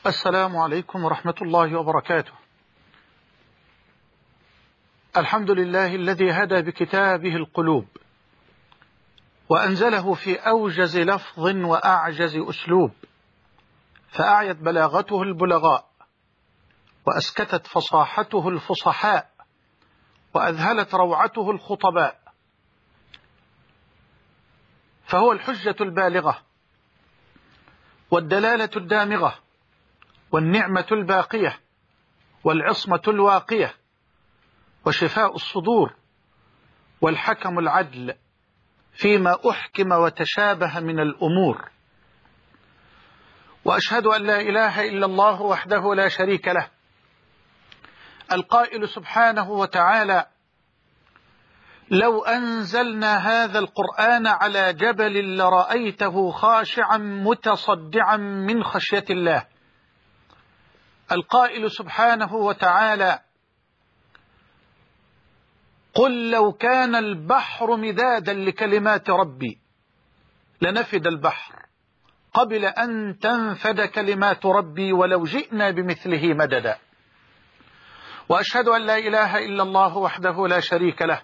السلام عليكم ورحمة الله وبركاته. الحمد لله الذي هدى بكتابه القلوب وأنزله في أوجز لفظ وأعجز أسلوب، فأعيت بلاغته البلغاء وأسكتت فصاحته الفصحاء وأذهلت روعته الخطباء، فهو الحجة البالغة والدلالة الدامغة والنعمة الباقية والعصمة الواقية وشفاء الصدور والحكم العدل فيما أحكم وتشابه من الأمور. وأشهد أن لا إله إلا الله وحده لا شريك له، القائل سبحانه وتعالى: لو أنزلنا هذا القرآن على جبل لرأيته خاشعا متصدعا من خشية الله. القائل سبحانه وتعالى: قل لو كان البحر مدادا لكلمات ربي لنفد البحر قبل أن تنفد كلمات ربي ولو جئنا بمثله مددا. وأشهد أن لا إله إلا الله وحده لا شريك له،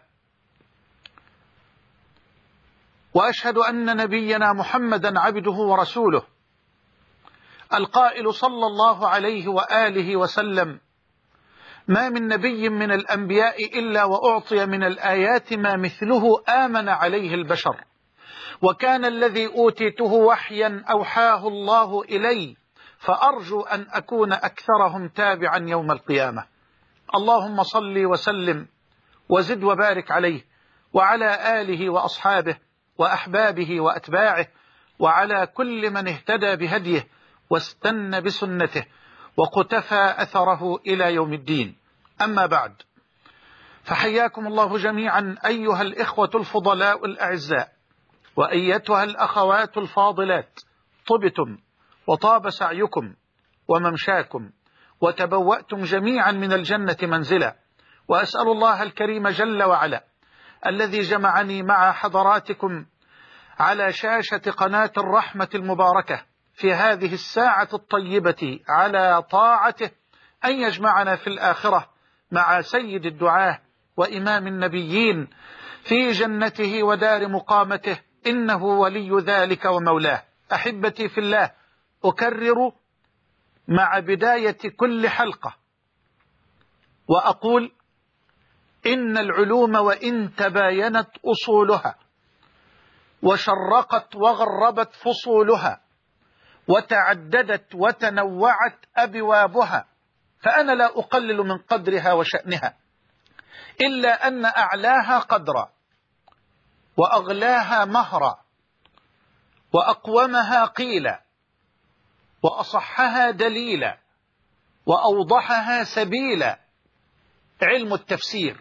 وأشهد أن نبينا محمدا عبده ورسوله، القائل صلى الله عليه وآله وسلم: ما من نبي من الأنبياء إلا وأعطي من الآيات ما مثله آمن عليه البشر، وكان الذي أوتيته وحيا أوحاه الله إلي، فأرجو أن أكون أكثرهم تابعا يوم القيامة. اللهم صل وسلم وزد وبارك عليه وعلى آله وأصحابه وأحبابه وأتباعه وعلى كل من اهتدى بهديه واستنى بسنته وقتفى أثره إلى يوم الدين. أما بعد، فحياكم الله جميعا أيها الإخوة الفضلاء الأعزاء، وأيتها الأخوات الفاضلات، طبتم وطاب سعيكم وممشاكم وتبوأتم جميعا من الجنة منزلا. وأسأل الله الكريم جل وعلا الذي جمعني مع حضراتكم على شاشة قناة الرحمة المباركة في هذه الساعة الطيبة على طاعته أن يجمعنا في الآخرة مع سيد الدعاة وإمام النبيين في جنته ودار مقامته، إنه ولي ذلك ومولاه. أحبتي في الله، أكرر مع بداية كل حلقة وأقول: إن العلوم وإن تباينت أصولها وشرقت وغربت فصولها وتعددت وتنوعت أبوابها، فأنا لا أقلل من قدرها وشأنها، إلا أن أعلاها قدرا وأغلاها مهرا وأقومها قيلا وأصحها دليلا وأوضحها سبيلا علم التفسير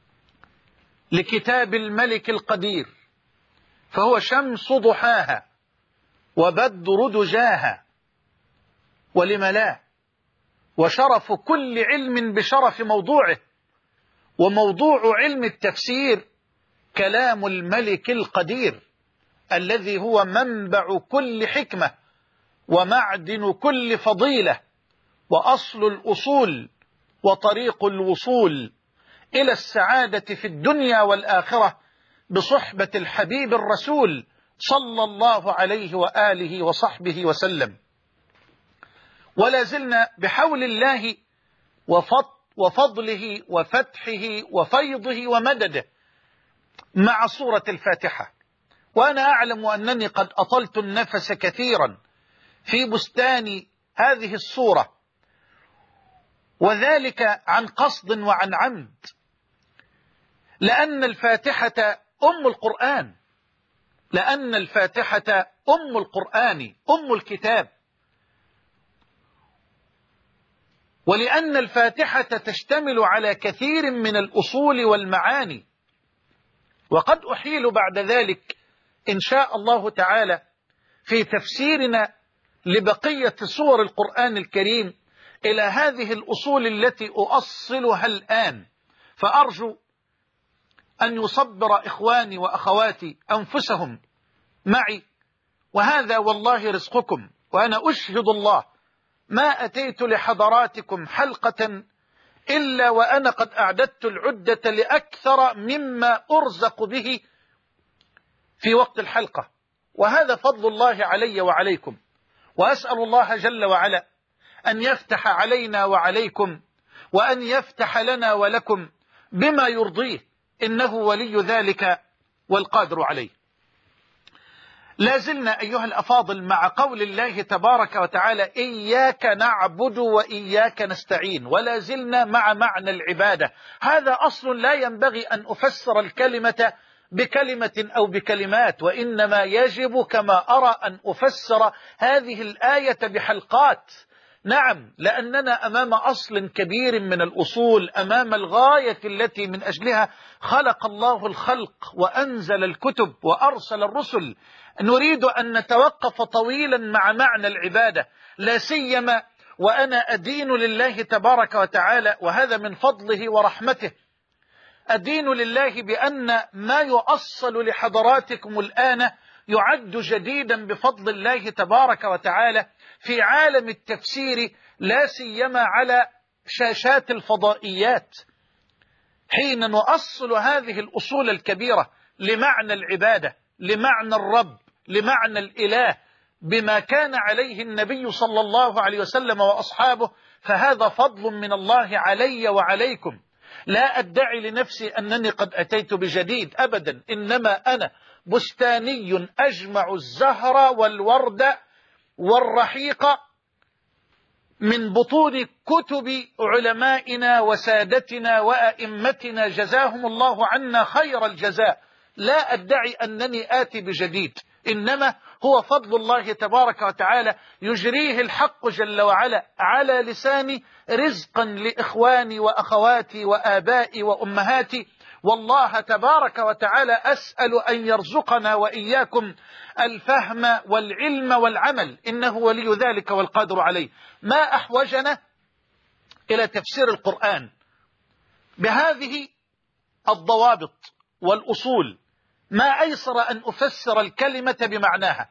لكتاب الملك القدير، فهو شمس ضحاها وبدر دجاها، ولم لا، وشرف كل علم بشرف موضوعه، وموضوع علم التفسير كلام الملك القدير الذي هو منبع كل حكمة ومعدن كل فضيلة وأصل الأصول وطريق الوصول إلى السعادة في الدنيا والآخرة بصحبة الحبيب الرسول صلى الله عليه وآله وصحبه وسلم. ولا زلنا بحول الله وفضله وفتحه وفيضه ومدده مع سورة الفاتحة، وأنا أعلم أنني قد أطلت النفس كثيرا في بستان هذه السورة، وذلك عن قصد وعن عمد، لأن الفاتحة أم القرآن، لأن الفاتحة أم القرآن، أم الكتاب، ولأن الفاتحة تشتمل على كثير من الأصول والمعاني. وقد أحيل بعد ذلك إن شاء الله تعالى في تفسيرنا لبقية سور القرآن الكريم إلى هذه الأصول التي أؤصلها الآن، فأرجو أن يصبر إخواني وأخواتي أنفسهم معي، وهذا والله رزقكم. وأنا أشهد الله ما أتيت لحضراتكم حلقة إلا وأنا قد أعددت العدة لأكثر مما أرزق به في وقت الحلقة، وهذا فضل الله علي وعليكم، وأسأل الله جل وعلا أن يفتح علينا وعليكم، وأن يفتح لنا ولكم بما يرضيه، إنه ولي ذلك والقادر عليه. لا زلنا أيها الأفاضل مع قول الله تبارك وتعالى إياك نعبد وإياك نستعين، ولا زلنا مع معنى العبادة. هذا أصل لا ينبغي أن أفسر الكلمة بكلمة أو بكلمات، وإنما يجب كما أرى أن أفسر هذه الآية بحلقات. نعم، لأننا أمام أصل كبير من الأصول، أمام الغاية التي من أجلها خلق الله الخلق وأنزل الكتب وأرسل الرسل. نريد أن نتوقف طويلا مع معنى العبادة، لا سيما وأنا أدين لله تبارك وتعالى، وهذا من فضله ورحمته. أدين لله بأن ما يؤصل لحضراتكم الآن يعد جديدا بفضل الله تبارك وتعالى في عالم التفسير، لا سيما على شاشات الفضائيات. حين نؤصل هذه الأصول الكبيرة لمعنى العبادة، لمعنى الرب، لمعنى الإله، بما كان عليه النبي صلى الله عليه وسلم وأصحابه، فهذا فضل من الله علي وعليكم. لا أدعي لنفسي أنني قد أتيت بجديد أبدا، إنما أنا بستاني أجمع الزهر والورد والرحيق من بطون كتب علمائنا وسادتنا وأئمتنا جزاهم الله عنا خير الجزاء. لا أدعي أنني آتي بجديد، إنما هو فضل الله تبارك وتعالى يجريه الحق جل وعلا على لساني رزقا لإخواني وأخواتي وآبائي وأمهاتي. والله تبارك وتعالى أسأل أن يرزقنا وإياكم الفهم والعلم والعمل، إنه ولي ذلك والقادر عليه. ما أحوجنا إلى تفسير القرآن بهذه الضوابط والأصول، ما أيسر أن أفسر الكلمة بمعناها،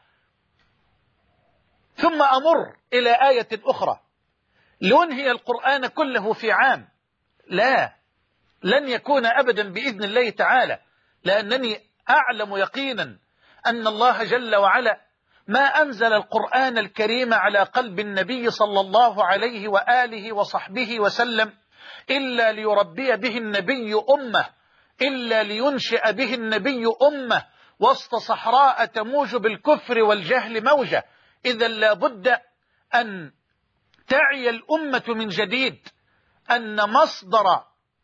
ثم أمر إلى آية أخرى لأنهي القرآن كله في عام. لا، لن يكون أبدا بإذن الله تعالى، لأنني أعلم يقينا أن الله جل وعلا ما أنزل القرآن الكريم على قلب النبي صلى الله عليه وآله وصحبه وسلم إلا ليربي به النبي أمة، إلا لينشئ به النبي أمة وسط صحراء تموج بالكفر والجهل موجة. إذا لابد أن تعي الأمة من جديد أن مصدر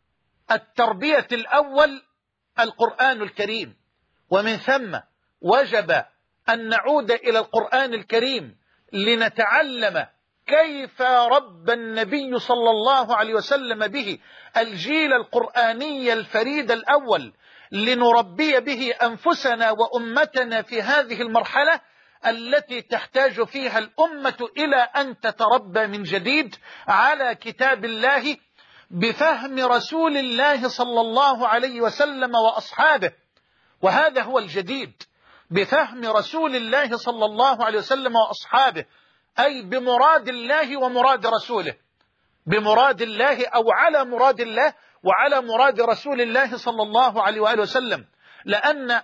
التربية الأول القرآن الكريم، ومن ثم وجب أن نعود إلى القرآن الكريم لنتعلم كيف ربى النبي صلى الله عليه وسلم به الجيل القرآني الفريد الأول، لنربي به أنفسنا وأمتنا في هذه المرحلة التي تحتاج فيها الأمة إلى أن تتربى من جديد على كتاب الله بفهم رسول الله صلى الله عليه وسلم وأصحابه. وهذا هو الجديد، بفهم رسول الله صلى الله عليه وسلم وأصحابه، أي بمراد الله ومراد رسوله، بمراد الله أو على مراد الله وعلى مراد رسول الله صلى الله عليه وآله وسلم. لأن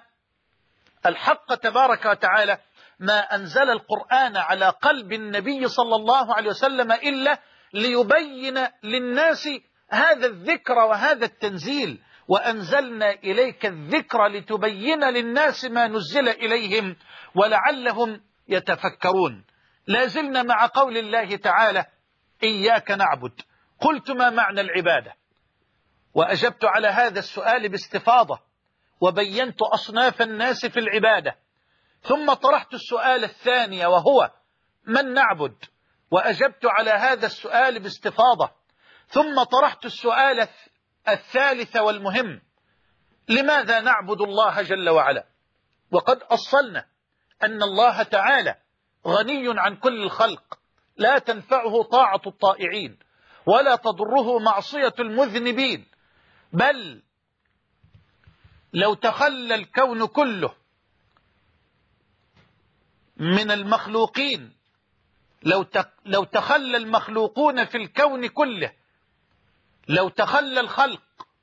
الحق تبارك وتعالى ما أنزل القرآن على قلب النبي صلى الله عليه وسلم إلا ليبين للناس هذا الذكر وهذا التنزيل، وأنزلنا إليك الذكر لتبين للناس ما نزل إليهم ولعلهم يتفكرون. لازلنا مع قول الله تعالى إياك نعبد. قلت ما معنى العبادة؟ وأجبت على هذا السؤال باستفاضة، وبينت أصناف الناس في العبادة، ثم طرحت السؤال الثاني وهو من نعبد، وأجبت على هذا السؤال باستفاضة، ثم طرحت السؤال الثالث والمهم: لماذا نعبد الله جل وعلا؟ وقد أصلنا أن الله تعالى غني عن كل الخلق، لا تنفعه طاعة الطائعين ولا تضره معصية المذنبين، بل لو تخلى الكون كله من المخلوقين لو تخلى المخلوقون في الكون كله، لو تخلى الخلق،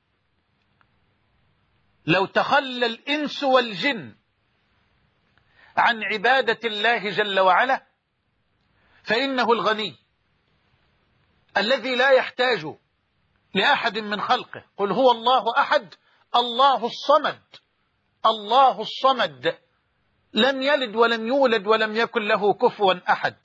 لو تخلى الإنس والجن عن عبادة الله جل وعلا، فإنه الغني الذي لا يحتاج لأحد من خلقه. قل هو الله أحد الله الصمد، الله الصمد لم يلد ولم يولد ولم يكن له كفوا أحد.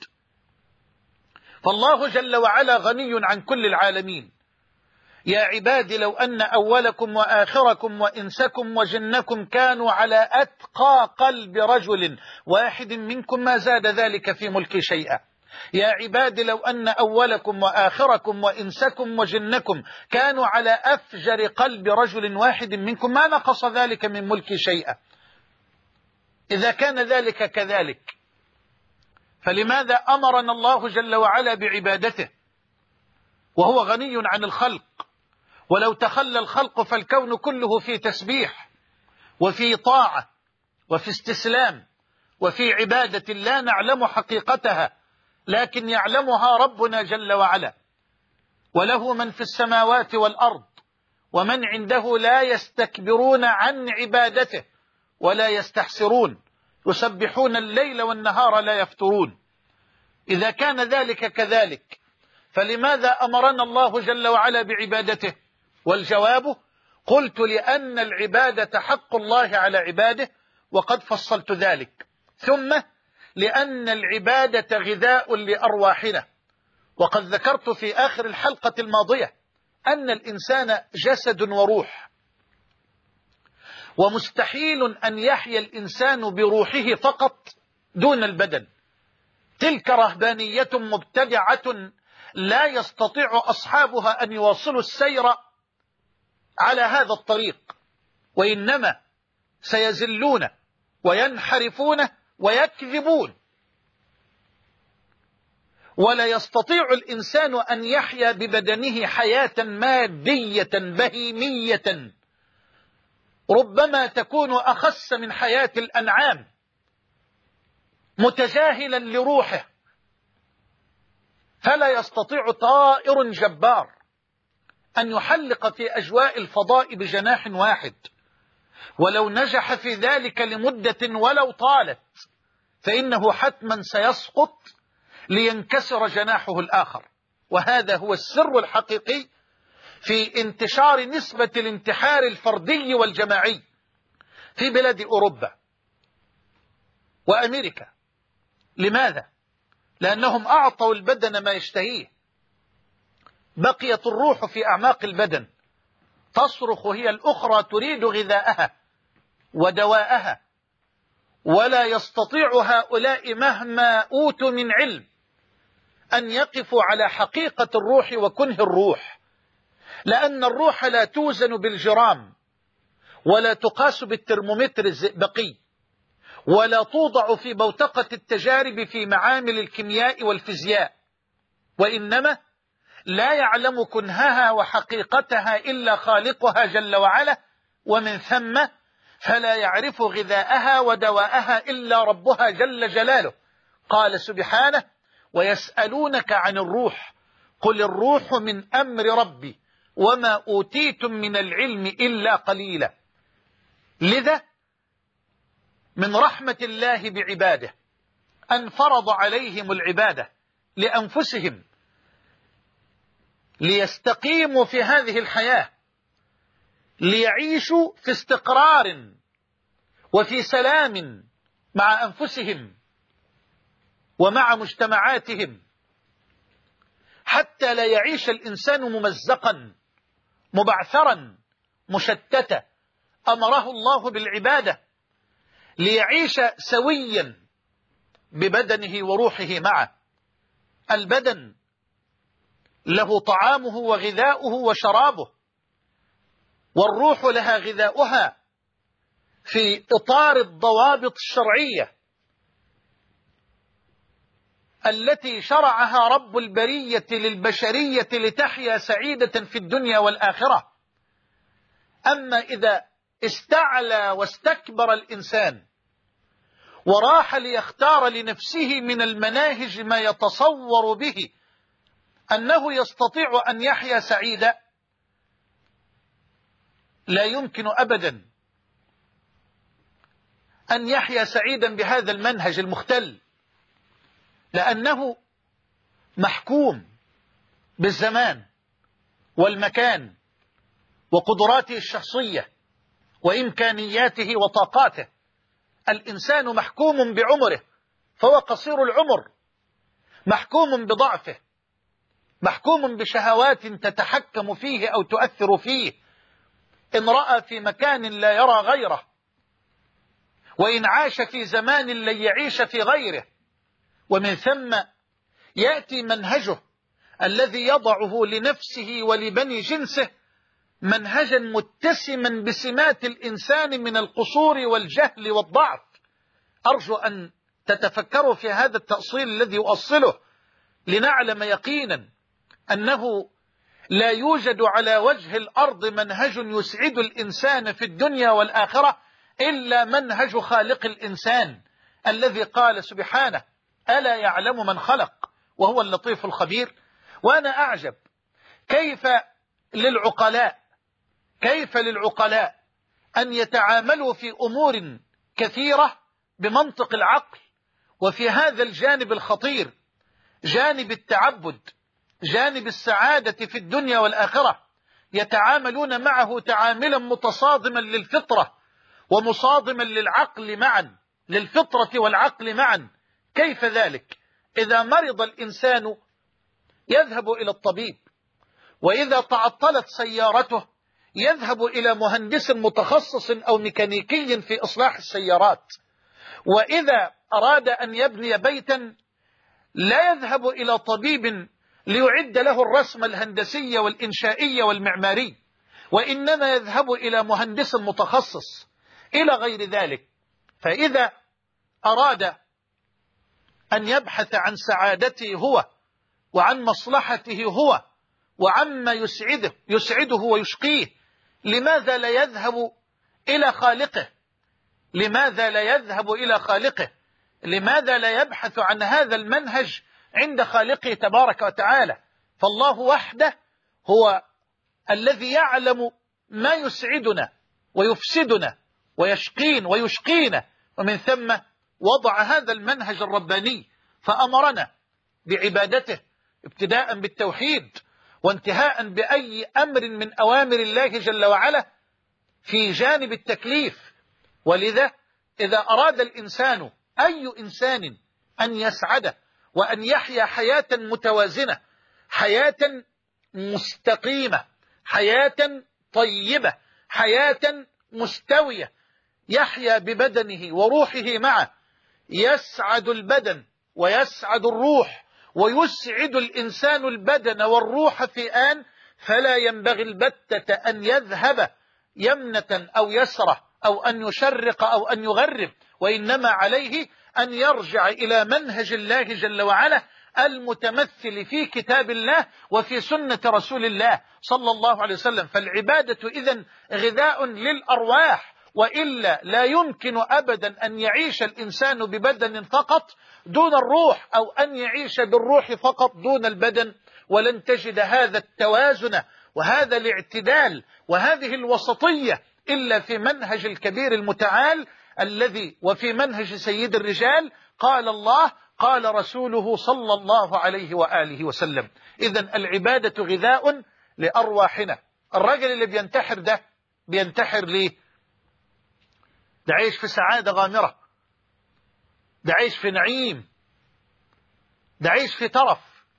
فالله جل وعلا غني عن كل العالمين. يا عبادي لو أن أولكم وآخركم وإنسكم وجنكم كانوا على أتقى قلب رجل واحد منكم ما زاد ذلك في ملكي شيئا. يا عبادي لو أن أولكم وآخركم وإنسكم وجنكم كانوا على أفجر قلب رجل واحد منكم ما نقص ذلك من ملكي شيئا. إذا كان ذلك كذلك، فلماذا أمرنا الله جل وعلا بعبادته وهو غني عن الخلق؟ ولو تخلى الخلق فالكون كله في تسبيح وفي طاعة وفي استسلام وفي عبادة لا نعلم حقيقتها، لكن يعلمها ربنا جل وعلا. وله من في السماوات والأرض ومن عنده لا يستكبرون عن عبادته ولا يستحسرون، يسبحون الليل والنهار لا يفترون. إذا كان ذلك كذلك، فلماذا أمرنا الله جل وعلا بعبادته؟ والجواب: قلت لأن العبادة حق الله على عباده، وقد فصلت ذلك. ثم لأن العبادة غذاء لأرواحنا، وقد ذكرت في آخر الحلقة الماضية أن الإنسان جسد وروح، ومستحيل أن يحيا الإنسان بروحه فقط دون البدن. تلك رهبانية مبتدعة لا يستطيع أصحابها أن يواصلوا السير على هذا الطريق، وإنما سيزلون وينحرفون ويكذبون. ولا يستطيع الإنسان أن يحيا ببدنه حياة مادية بهيمية ربما تكون أخس من حياة الأنعام، متجاهلا لروحه. فلا يستطيع طائر جبار أن يحلق في أجواء الفضاء بجناح واحد، ولو نجح في ذلك لمدة ولو طالت فإنه حتما سيسقط لينكسر جناحه الآخر. وهذا هو السر الحقيقي في انتشار نسبة الانتحار الفردي والجماعي في بلاد أوروبا وأمريكا. لماذا؟ لأنهم أعطوا البدن ما يشتهيه، بقيت الروح في أعماق البدن تصرخ هي الأخرى تريد غذاءها ودواءها. ولا يستطيع هؤلاء مهما أوتوا من علم أن يقفوا على حقيقة الروح وكنه الروح، لأن الروح لا توزن بالجرام ولا تقاس بالترمومتر الزئبقي ولا توضع في بوتقة التجارب في معامل الكيمياء والفيزياء، وإنما لا يعلم كنهها وحقيقتها إلا خالقها جل وعلا، ومن ثم فلا يعرف غذاءها ودواءها إلا ربها جل جلاله. قال سبحانه: ويسألونك عن الروح قل الروح من أمر ربي وما أوتيتم من العلم إلا قليلا. لذا من رحمة الله بعباده أن فرض عليهم العبادة لأنفسهم ليستقيموا في هذه الحياة، ليعيشوا في استقرار وفي سلام مع أنفسهم ومع مجتمعاتهم، حتى لا يعيش الإنسان ممزقا مبعثرا مشتتا. أمره الله بالعبادة ليعيش سويا ببدنه وروحه معه. البدن له طعامه وغذاؤه وشرابه، والروح لها غذاؤها في إطار الضوابط الشرعية التي شرعها رب البرية للبشرية لتحيا سعيدة في الدنيا والآخرة. أما إذا استعلى واستكبر الإنسان وراح ليختار لنفسه من المناهج ما يتصور به أنه يستطيع أن يحيا سعيدا، لا يمكن أبدا أن يحيا سعيدا بهذا المنهج المختل، لأنه محكوم بالزمان والمكان وقدراته الشخصية وإمكانياته وطاقاته. الإنسان محكوم بعمره، فهو قصير العمر، محكوم بضعفه، محكوم بشهوات تتحكم فيه أو تؤثر فيه، إن رأى في مكان لا يرى غيره، وإن عاش في زمان لن يعيش في غيره. ومن ثم يأتي منهجه الذي يضعه لنفسه ولبني جنسه منهجا متسما بسمات الإنسان من القصور والجهل والضعف. أرجو أن تتفكروا في هذا التأصيل الذي يؤصله، لنعلم يقينا أنه لا يوجد على وجه الأرض منهج يسعد الإنسان في الدنيا والآخرة إلا منهج خالق الإنسان، الذي قال سبحانه: ألا يعلم من خلق وهو اللطيف الخبير. وأنا أعجب كيف للعقلاء أن يتعاملوا في أمور كثيرة بمنطق العقل، وفي هذا الجانب الخطير، جانب التعبد، جانب السعادة في الدنيا والآخرة، يتعاملون معه تعاملا متصادما للفطرة ومصادما للعقل معا، للفطرة والعقل معا. كيف ذلك؟ إذا مرض الإنسان يذهب إلى الطبيب، وإذا تعطلت سيارته يذهب إلى مهندس متخصص أو ميكانيكي في إصلاح السيارات، وإذا أراد أن يبني بيتا لا يذهب إلى طبيب ليعد له الرسم الهندسي والإنشائي والمعماري، وإنما يذهب إلى مهندس متخصص إلى غير ذلك. فإذا أراد أن يبحث عن سعادته هو وعن مصلحته هو وعما يسعده ويشقيه، لماذا لا يذهب إلى خالقه؟ لماذا لا يذهب إلى خالقه؟ لماذا لا يبحث عن هذا المنهج عند خالقه تبارك وتعالى؟ فالله وحده هو الذي يعلم ما يسعدنا ويفسدنا ويشقينا، ومن ثم وضع هذا المنهج الرباني فأمرنا بعبادته، ابتداء بالتوحيد وانتهاء بأي أمر من أوامر الله جل وعلا في جانب التكليف. ولذا إذا أراد الإنسان، أي إنسان، أن يسعد وأن يحيا حياة متوازنة، حياة مستقيمة، حياة طيبة، حياة مستوية، يحيا ببدنه وروحه معه، يسعد البدن ويسعد الروح، ويسعد الإنسان البدن والروح في آن، فلا ينبغي البتة أن يذهب يمنة أو يسرة أو أن يشرق أو أن يغرب، وإنما عليه أن يرجع إلى منهج الله جل وعلا المتمثل في كتاب الله وفي سنة رسول الله صلى الله عليه وسلم. فالعبادة إذن غذاء للأرواح، وإلا لا يمكن أبدا أن يعيش الإنسان ببدن فقط دون الروح، أو أن يعيش بالروح فقط دون البدن، ولن تجد هذا التوازن وهذا الاعتدال وهذه الوسطية إلا في منهج الكبير المتعال الذي وفي منهج سيد الرجال، قال الله قال رسوله صلى الله عليه وآله وسلم. إذن العبادة غذاء لأرواحنا. الرجل اللي بينتحر ده بينتحر ليه؟ ده عيش في سعادة غامرة، ده عيش في نعيم، ده عيش في ترف،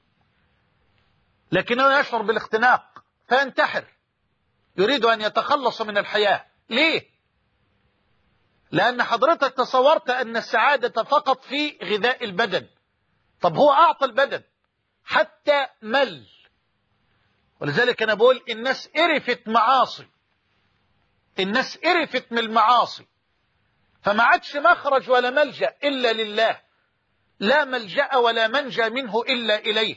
لكنه يشعر بالاختناق فينتحر، يريد أن يتخلص من الحياة. ليه؟ لأن حضرتك تصورت أن السعادة فقط في غذاء البدن. طب هو أعطى البدن حتى مل، ولذلك أنا بقول الناس قرفت معاصي، الناس قرفت من المعاصي، فما عادش مخرج ولا ملجأ إلا لله، لا ملجأ ولا منجى منه إلا إليه،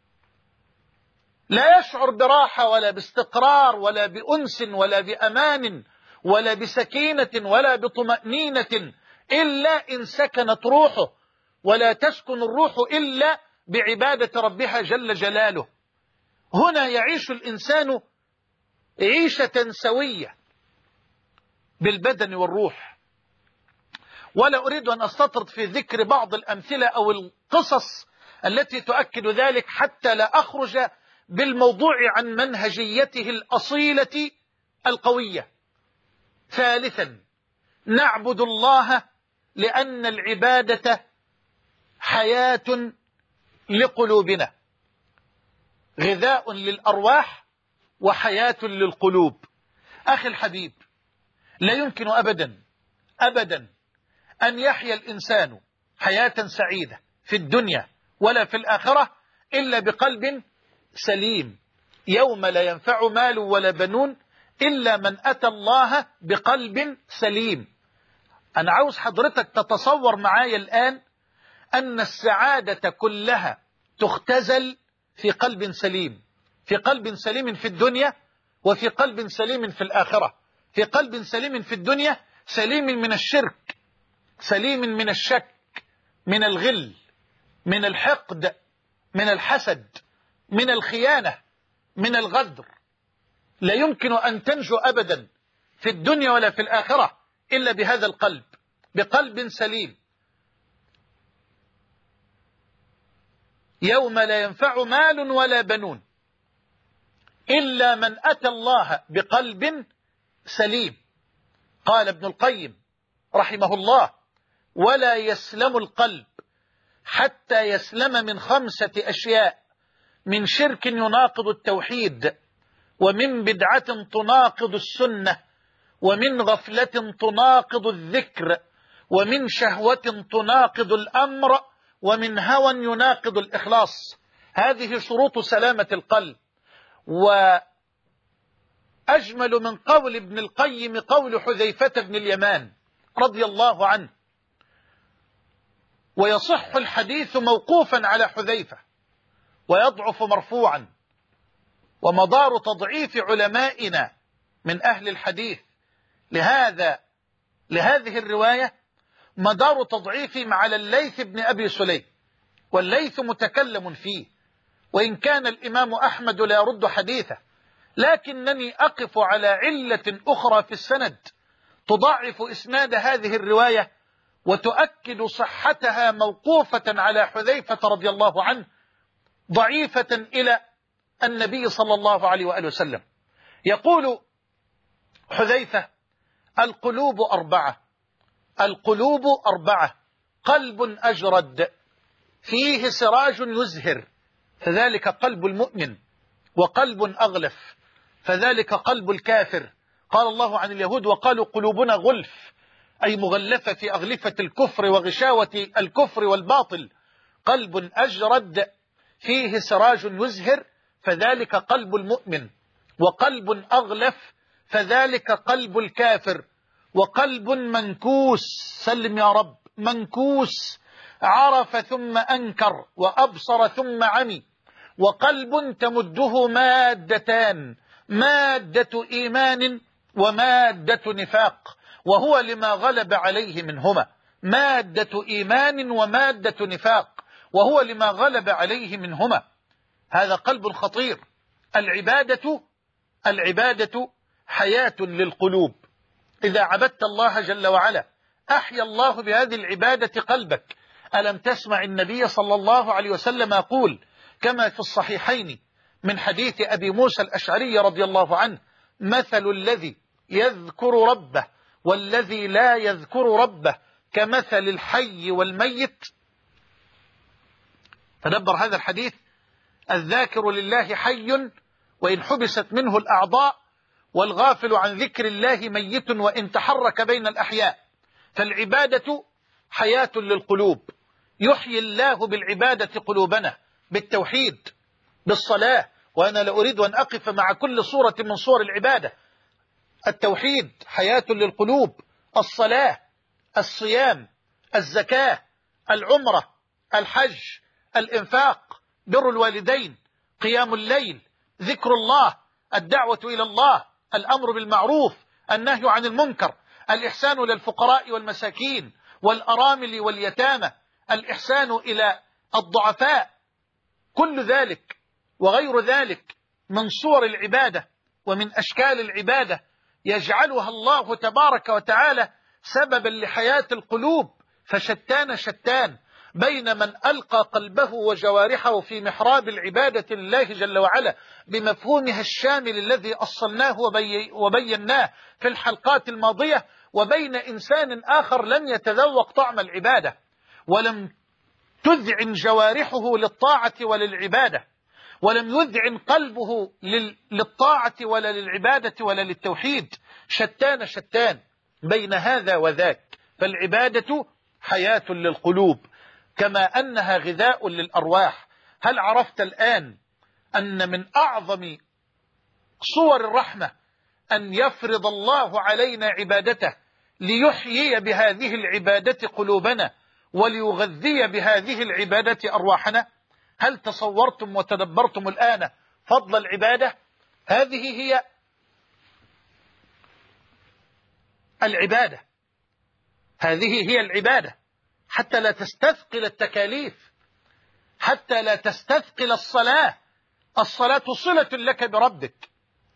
لا يشعر براحة ولا باستقرار ولا بأنس ولا بأمان ولا بسكينة ولا بطمأنينة إلا إن سكنت روحه، ولا تسكن الروح إلا بعبادة ربها جل جلاله. هنا يعيش الإنسان عيشة سوية بالبدن والروح. ولا أريد أن أستطرد في ذكر بعض الأمثلة أو القصص التي تؤكد ذلك حتى لا أخرج بالموضوع عن منهجيته الأصيلة القوية. ثالثا، نعبد الله لأن العبادة حياة لقلوبنا، غذاء للأرواح وحياة للقلوب. أخي الحبيب، لا يمكن أبدا أن يحيا الإنسان حياة سعيدة في الدنيا ولا في الآخرة إلا بقلب سليم. يوم لا ينفع مال ولا بنون إلا من أتى الله بقلب سليم. أنا عاوز حضرتك تتصور معايا الآن أن السعادة كلها تختزل في قلب سليم، في قلب سليم في الدنيا وفي قلب سليم في الآخرة. في قلب سليم في الدنيا سليم من الشرك، سليم من الشك، من الغل، من الحقد، من الحسد، من الخيانة، من الغدر. لا يمكن أن تنجو أبدا في الدنيا ولا في الآخرة إلا بهذا القلب، بقلب سليم. يوم لا ينفع مال ولا بنون إلا من أتى الله بقلب سليم. قال ابن القيم رحمه الله: ولا يسلم القلب حتى يسلم من 5 أشياء: من شرك يناقض التوحيد، ومن بدعة تناقض السنة، ومن غفلة تناقض الذكر، ومن شهوة تناقض الأمر، ومن هوى يناقض الإخلاص. هذه شروط سلامة القلب. وأجمل من قول ابن القيم قول حذيفة بن اليمان رضي الله عنه، ويصح الحديث موقوفا على حذيفة ويضعف مرفوعا. ومدار تضعيف علمائنا من أهل الحديث لهذه الرواية مدار تضعيفهم على الليث بن أبي سليم، والليث متكلم فيه، وإن كان الإمام أحمد لا يرد حديثه، لكنني أقف على علة أخرى في السند تضعف إسناد هذه الرواية وتؤكد صحتها موقوفة على حذيفة رضي الله عنه، ضعيفة إلى النبي صلى الله عليه وآله وسلم. يقول حذيفة: القلوب 4، القلوب 4، قلب أجرد فيه سراج يزهر فذلك قلب المؤمن، وقلب أغلف فذلك قلب الكافر. قال الله عن اليهود: وقالوا قلوبنا غلف، أي مغلفة في أغلفة الكفر وغشاوة الكفر والباطل. قلب أجرد فيه سراج يزهر فذلك قلب المؤمن، وقلب أغلف فذلك قلب الكافر، وقلب منكوس، سلم يا رب، منكوس، عرف ثم أنكر، وأبصر ثم عمي. وقلب تمده مادتان: مادة إيمان ومادة نفاق، وهو لما غلب عليه منهما. مادة إيمان ومادة نفاق، وهو لما غلب عليه منهما. هذا قلب خطير. العبادة حياة للقلوب. إذا عبدت الله جل وعلا أحيا الله بهذه العبادة قلبك. ألم تسمع النبي صلى الله عليه وسلم يقول كما في الصحيحين من حديث أبي موسى الأشعري رضي الله عنه: مثل الذي يذكر ربه والذي لا يذكر ربه كمثل الحي والميت. تدبر هذا الحديث: الذاكر لله حي وإن حبست منه الأعضاء، والغافل عن ذكر الله ميت وإن تحرك بين الأحياء. فالعبادة حياة للقلوب. يحيي الله بالعبادة قلوبنا، بالتوحيد، بالصلاة. وأنا لا أريد أن أقف مع كل صورة من صور العبادة. التوحيد حياة للقلوب، الصلاة، الصيام، الزكاة، العمرة، الحج، الإنفاق، بر الوالدين، قيام الليل، ذكر الله، الدعوة إلى الله، الأمر بالمعروف، النهي عن المنكر، الإحسان للفقراء والمساكين، والأرامل واليتامى، الإحسان إلى الضعفاء، كل ذلك وغير ذلك من صور العبادة ومن أشكال العبادة يجعلها الله تبارك وتعالى سببا لحياة القلوب. فشتان شتان بين من ألقى قلبه وجوارحه في محراب العبادة لله جل وعلا بمفهومها الشامل الذي أصلناه وبيناه في الحلقات الماضية، وبين إنسان آخر لم يتذوق طعم العبادة ولم تذعن جوارحه للطاعة ولا للعبادة، ولم يذعن قلبه للطاعة ولا للعبادة ولا للتوحيد. شتان شتان بين هذا وذاك. فالعبادة حياة للقلوب كما أنها غذاء للأرواح. هل عرفت الآن أن من أعظم صور الرحمة أن يفرض الله علينا عبادته ليحيي بهذه العبادة قلوبنا وليغذي بهذه العبادة أرواحنا؟ هل تصورتم وتدبرتم الآن فضل العبادة؟ هذه هي العبادة، هذه هي العبادة، حتى لا تستثقل التكاليف، حتى لا تستثقل الصلاة. الصلاة صلة لك بربك،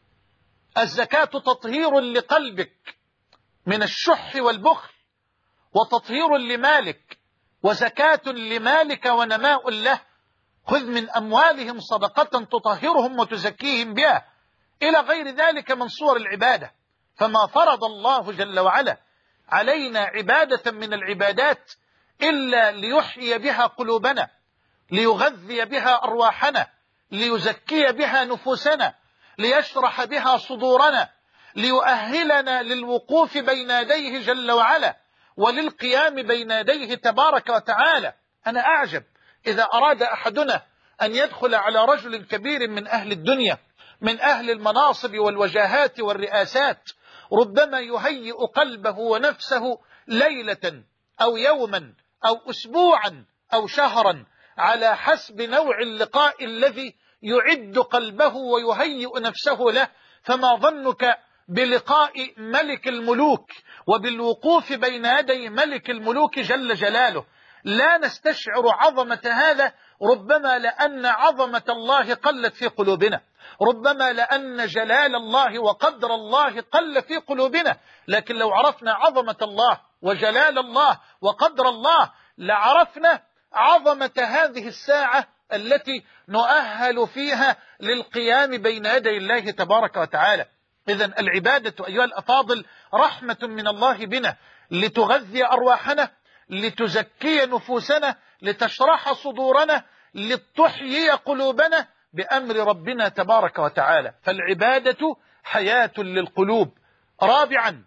الزكاة تطهير لقلبك من الشح والبخل وتطهير لمالك وزكاة لمالك ونماء له. خذ من أموالهم صدقة تطهرهم وتزكيهم بها، إلى غير ذلك من صور العبادة. فما فرض الله جل وعلا علينا عبادة من العبادات إلا ليحيي بها قلوبنا، ليغذي بها أرواحنا، ليزكي بها نفوسنا، ليشرح بها صدورنا، ليؤهلنا للوقوف بين يديه جل وعلا وللقيام بين يديه تبارك وتعالى. أنا أعجب إذا أراد أحدنا أن يدخل على رجل كبير من أهل الدنيا، من أهل المناصب والوجاهات والرئاسات، ربما يهيئ قلبه ونفسه ليلة أو يوما أو أسبوعا أو شهرا على حسب نوع اللقاء الذي يعد قلبه ويهيئ نفسه له. فما ظنك بلقاء ملك الملوك وبالوقوف بين يدي ملك الملوك جل جلاله؟ لا نستشعر عظمة هذا، ربما لأن عظمة الله قلت في قلوبنا، ربما لأن جلال الله وقدر الله قل في قلوبنا. لكن لو عرفنا عظمة الله وجلال الله وقدر الله لعرفنا عظمة هذه الساعة التي نؤهل فيها للقيام بين يدي الله تبارك وتعالى. إذن العبادة أيها الأفاضل رحمة من الله بنا، لتغذي أرواحنا، لتزكي نفوسنا، لتشرح صدورنا، لتحيي قلوبنا بأمر ربنا تبارك وتعالى. فالعبادة حياة للقلوب. رابعا،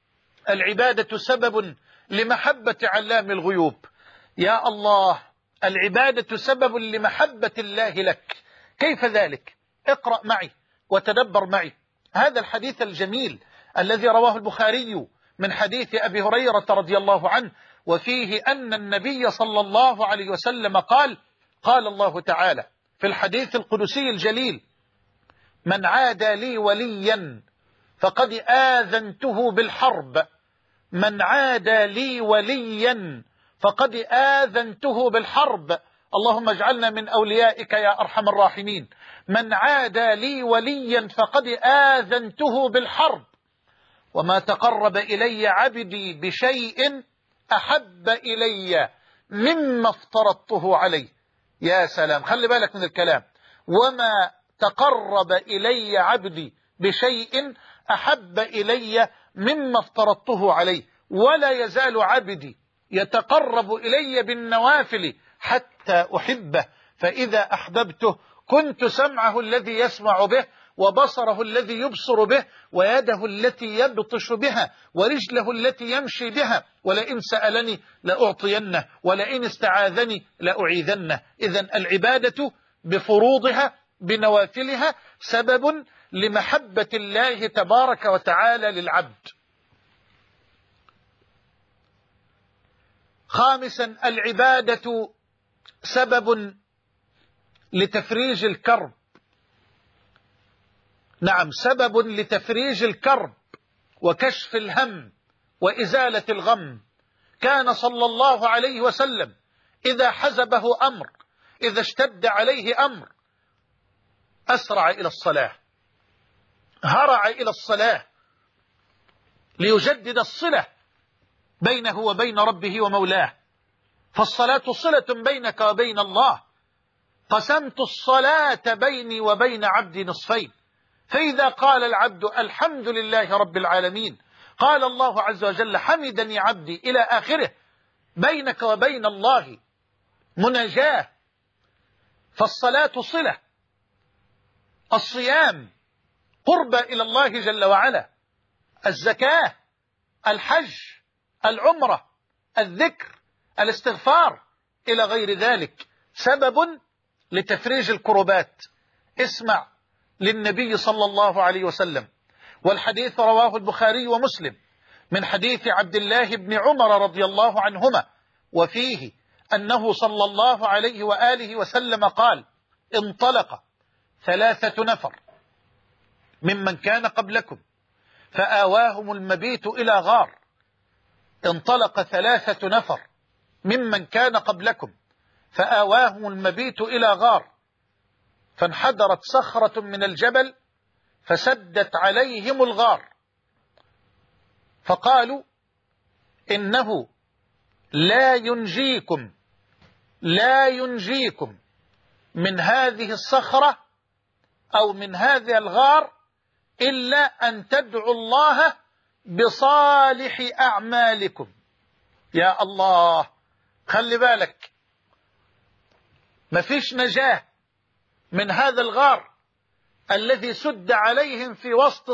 العبادة سبب لمحبة علام الغيوب. يا الله، العبادة سبب لمحبة الله لك. كيف ذلك؟ اقرأ معي وتدبر معي هذا الحديث الجميل الذي رواه البخاري من حديث أبي هريرة رضي الله عنه، وفيه أن النبي صلى الله عليه وسلم قال: قال الله تعالى في الحديث القدسي الجليل: من عادى لي وليا فقد آذنته بالحرب. من عادى لي وليا فقد آذنته بالحرب. اللهم اجعلنا من أوليائك يا أرحم الراحمين. من عادى لي وليا فقد آذنته بالحرب، وما تقرب إلي عبدي بشيء أحب إلي مما افترضته عليه. يا سلام، خلي بالك من الكلام. وما تقرب إلي عبدي بشيء أحب إلي مما افترضته عليه، ولا يزال عبدي يتقرب إلي بالنوافل حتى أحبه، فإذا أحببته كنت سمعه الذي يسمع به، وبصره الذي يبصر به، ويده التي يبطش بها، ورجله التي يمشي بها، ولئن سألني لأعطينه، ولئن استعاذني لأعيذنه. إذن العبادة بفروضها بنوافلها سبب لمحبة الله تبارك وتعالى للعبد. خامسا، العبادة سبب لتفريج الكرب. نعم، سبب لتفريج الكرب وكشف الهم وإزالة الغم. كان صلى الله عليه وسلم إذا حزبه أمر، إذا اشتد عليه أمر، أسرع إلى الصلاة، هرع إلى الصلاة ليجدد الصلة بينه وبين ربه ومولاه. فالصلاة صلة بينك وبين الله. قسمت الصلاة بيني وبين عبدي نصفين، فإذا قال العبد الحمد لله رب العالمين قال الله عز وجل حمدني عبدي إلى آخره. بينك وبين الله مناجاة. فالصلاة صلة، الصيام قربة إلى الله جل وعلا، الزكاة، الحج، العمرة، الذكر، الاستغفار إلى غير ذلك سبب لتفريج الكربات. اسمع للنبي صلى الله عليه وسلم، والحديث رواه البخاري ومسلم من حديث عبد الله بن عمر رضي الله عنهما، وفيه أنه صلى الله عليه وآله وسلم قال: انطلق 3 نفر ممن كان قبلكم فآواهم المبيت إلى غار. انطلق 3 نفر ممن كان قبلكم فآواهم المبيت إلى غار، فانحدرت صخرة من الجبل فسدت عليهم الغار، فقالوا: إنه لا ينجيكم من هذه الصخرة أو من هذا الغار إلا أن تدعوا الله بصالح أعمالكم. يا الله، خلي بالك، مفيش نجاة من هذا الغار الذي سد عليهم في وسط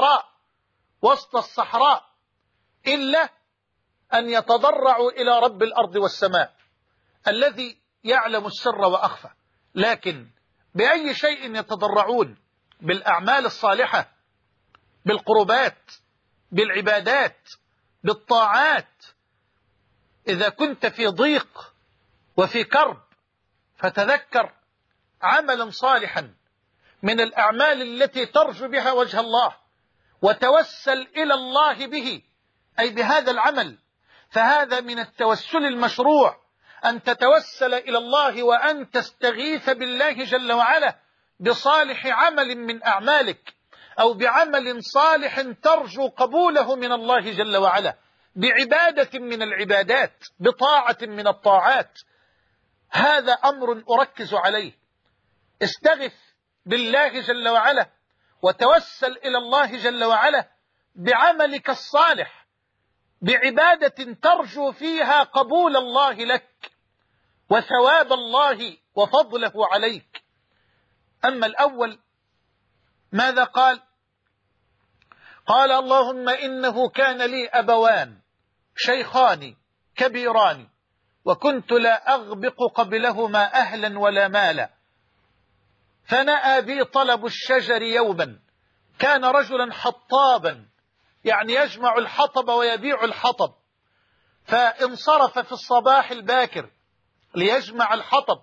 الصحراء إلا أن يتضرعوا إلى رب الأرض والسماء الذي يعلم السر وأخفى. لكن بأي شيء يتضرعون؟ بالأعمال الصالحة، بالقربات، بالعبادات، بالطاعات. إذا كنت في ضيق وفي كرب فتذكر عملا صالحا من الأعمال التي ترجو بها وجه الله، وتوسل إلى الله به، أي بهذا العمل. فهذا من التوسل المشروع، أن تتوسل إلى الله وأن تستغيث بالله جل وعلا بصالح عمل من أعمالك، أو بعمل صالح ترجو قبوله من الله جل وعلا، بعبادة من العبادات، بطاعة من الطاعات. هذا أمر أركز عليه. استغث بالله جل وعلا وتوسل إلى الله جل وعلا بعملك الصالح، بعبادة ترجو فيها قبول الله لك وثواب الله وفضله عليك. أما الأول ماذا قال؟ قال: اللهم إنه كان لي أبوان شيخان كبيران، وكنت لا أغبق قبلهما أهلا ولا مالا، فنأى بي طلب الشجر يوما. كان رجلا حطابا، يعني يجمع الحطب ويبيع الحطب، فانصرف في الصباح الباكر ليجمع الحطب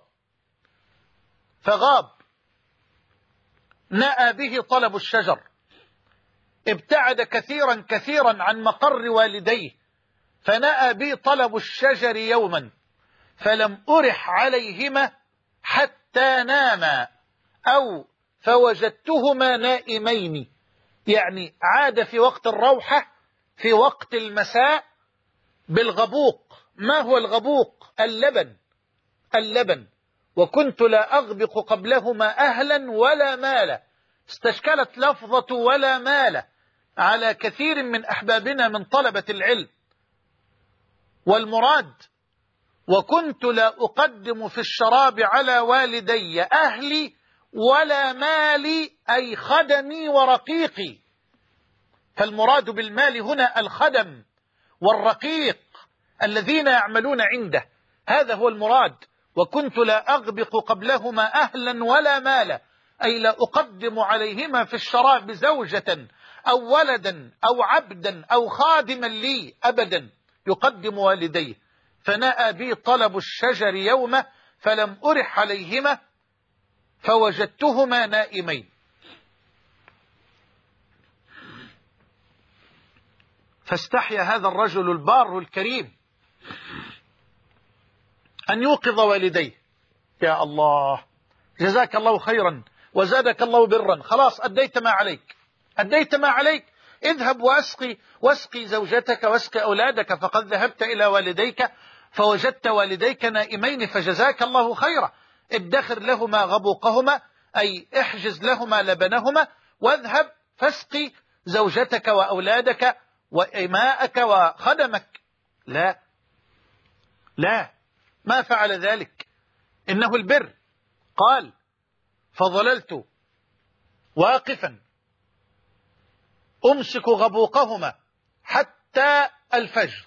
فغاب. نأى به طلب الشجر، ابتعد كثيرا عن مقر والديه، فنأى بي طلب الشجر يوما فلم أرح عليهما حتى ناما، أو فوجدتهما نائمين، يعني عاد في وقت الروحة في وقت المساء بالغبوق. ما هو الغبوق؟ اللبن. وكنت لا أغبق قبلهما أهلا ولا مالا. استشكلت لفظة ولا مال على كثير من أحبابنا من طلبة العلم، والمراد وكنت لا أقدم في الشراب على والدي أهلي ولا مالي، أي خدمي ورقيقي. فالمراد بالمال هنا الخدم والرقيق الذين يعملون عنده، هذا هو المراد. وكنت لا أغبق قبلهما أهلا ولا مالا، أي لا أقدم عليهما في الشراب زوجة أو ولدا أو عبدا أو خادما لي أبدا، يقدم والديه. فنأى بي طلب الشجر يومه فلم أرح عليهما فوجدتهما نائمين. فاستحيا هذا الرجل البار الكريم أن يوقظ والديه. يا الله، جزاك الله خيرا وزادك الله برا، خلاص أديت ما عليك، أديت ما عليك، اذهب واسقي زوجتك واسقي أولادك، فقد ذهبت إلى والديك فوجدت والديك نائمين فجزاك الله خيرا. ادخر لهما غبوقهما، أي احجز لهما لبنهما، واذهب فاسقي زوجتك وأولادك وإماءك وخدمك. لا لا، ما فعل ذلك، إنه البر. قال: فظللت واقفا أمسك غبوقهما حتى الفجر،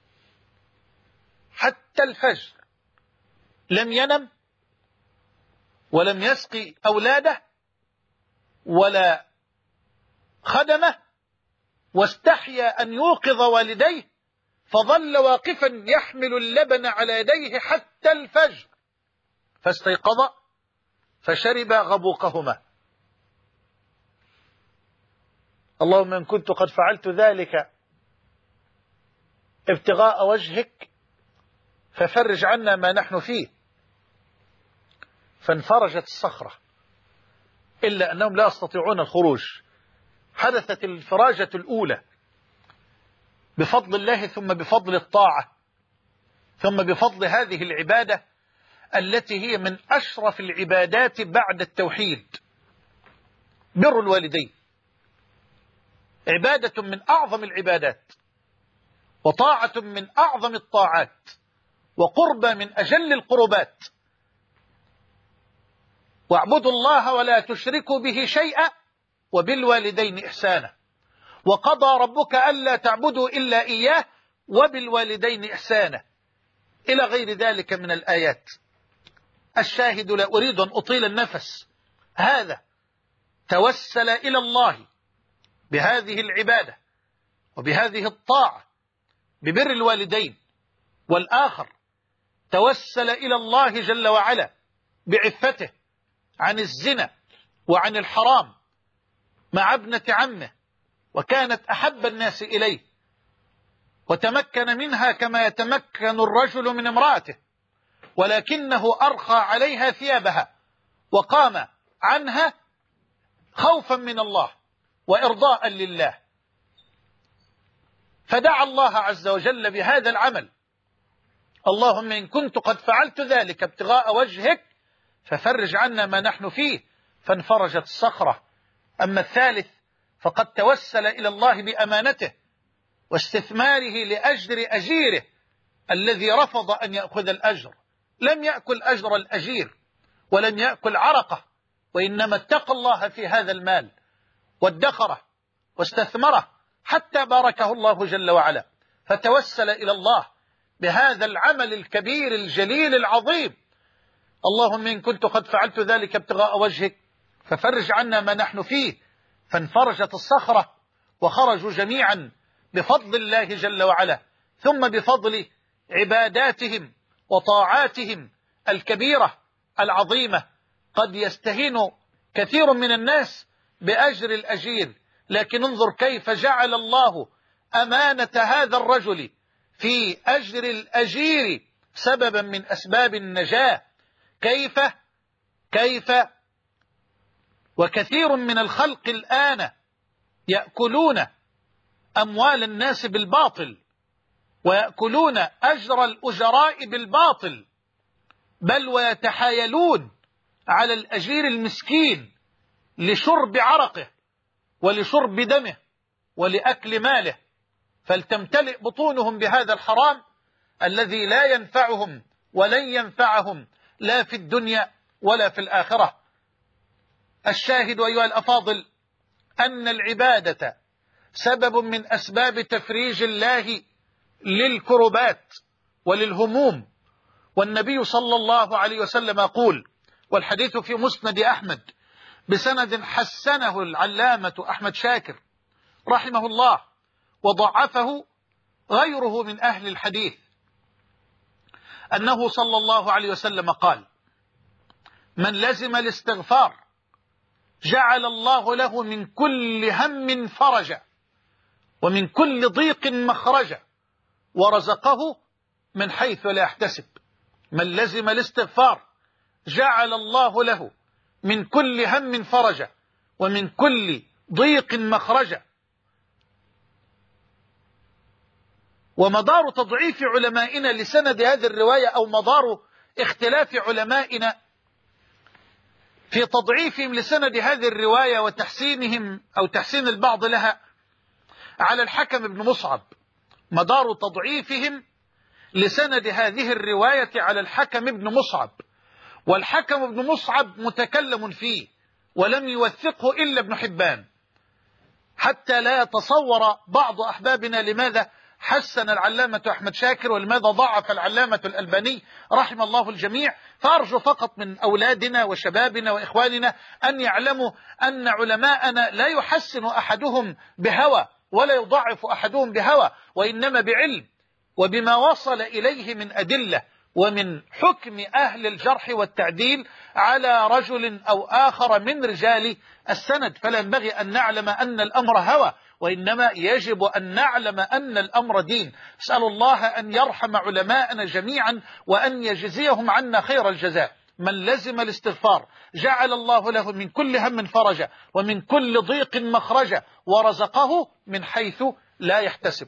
حتى الفجر، لم ينم ولم يسقي أولاده ولا خدمه، واستحيا أن يوقظ والديه، فظل واقفا يحمل اللبن على يديه حتى الفجر، فاستيقظ فشرب غبوقهما. اللهم إن كنت قد فعلت ذلك ابتغاء وجهك ففرج عنا ما نحن فيه. فانفرجت الصخرة، إلا أنهم لا يستطيعون الخروج. حدثت الانفراجة الأولى بفضل الله، ثم بفضل الطاعة، ثم بفضل هذه العبادة التي هي من أشرف العبادات بعد التوحيد، بر الوالدين. عبادة من أعظم العبادات، وطاعة من أعظم الطاعات، وقربة من أجل القربات. واعبدوا الله ولا تشركوا به شيئا وبالوالدين إحسانا، وقضى ربك ألا تعبدوا إلا إياه وبالوالدين إحسانا، إلى غير ذلك من الآيات. الشاهد، لا أريد أن أطيل النفس، هذا توسل إلى الله بهذه العبادة وبهذه الطاعة ببر الوالدين، والآخر توسل إلى الله جل وعلا بعفته عن الزنا وعن الحرام مع ابنة عمه، وكانت أحب الناس إليه، وتمكن منها كما يتمكن الرجل من امرأته، ولكنه أرخى عليها ثيابها وقام عنها خوفا من الله وإرضاء لله، فدعا الله عز وجل بهذا العمل: اللهم إن كنت قد فعلت ذلك ابتغاء وجهك ففرج عنا ما نحن فيه، فانفرجت الصخرة. أما الثالث فقد توسل إلى الله بأمانته واستثماره لأجر أجيره الذي رفض أن يأخذ الأجر، لم يأكل أجر الأجير ولم يأكل عرقه، وإنما اتقى الله في هذا المال وادخره واستثمره حتى باركه الله جل وعلا، فتوسل إلى الله بهذا العمل الكبير الجليل العظيم: اللهم إن كنت قد فعلت ذلك ابتغاء وجهك ففرج عنا ما نحن فيه. فانفرجت الصخرة وخرجوا جميعا بفضل الله جل وعلا، ثم بفضل عباداتهم وطاعاتهم الكبيرة العظيمة. قد يستهين كثير من الناس بأجر الأجير، لكن انظر كيف جعل الله أمانة هذا الرجل في أجر الأجير سببا من أسباب النجاة. كيف وكثير من الخلق الآن يأكلون أموال الناس بالباطل، ويأكلون أجر الأجراء بالباطل، بل ويتحايلون على الأجير المسكين لشرب عرقه ولشرب دمه ولأكل ماله، فلتمتلئ بطونهم بهذا الحرام الذي لا ينفعهم ولن ينفعهم لا في الدنيا ولا في الآخرة. الشاهد أيها الأفاضل أن العبادة سبب من أسباب تفريج الله للكربات وللهموم، والنبي صلى الله عليه وسلم يقول، والحديث في مسند أحمد بسند حسنه العلامة أحمد شاكر رحمه الله، وضعفه غيره من أهل الحديث، أنه صلى الله عليه وسلم قال: من لزم الاستغفار جعل الله له من كل هم فرجا ومن كل ضيق مخرجا ورزقه من حيث لا يحتسب. من لزم الاستغفار جعل الله له من كل هم فرجا ومن كل ضيق مخرجا. ومدار تضعيف علمائنا لسند هذه الرواية، أو مدار اختلاف علمائنا في تضعيفهم لسند هذه الرواية وتحسينهم أو تحسين البعض لها على الحكم بن مصعب. مدار تضعيفهم لسند هذه الرواية على الحكم بن مصعب، والحكم بن مصعب متكلم فيه ولم يوثقه إلا ابن حبان، حتى لا يتصور بعض أحبابنا لماذا حسن العلامة أحمد شاكر ولماذا ضعف العلامة الألباني رحم الله الجميع. فأرجو فقط من أولادنا وشبابنا وإخواننا أن يعلموا أن علماءنا لا يحسن أحدهم بهوى ولا يضعف أحدهم بهوى، وإنما بعلم وبما وصل إليه من أدلة ومن حكم أهل الجرح والتعديل على رجل أو آخر من رجال السند. فلا ينبغي أن نعلم أن الأمر هوى، وإنما يجب أن نعلم أن الأمر دين. أسأل الله أن يرحم علماءنا جميعا وأن يجزيهم عنا خير الجزاء. من لزم الاستغفار جعل الله له من كل هم فرجا ومن كل ضيق مخرجا ورزقه من حيث لا يحتسب.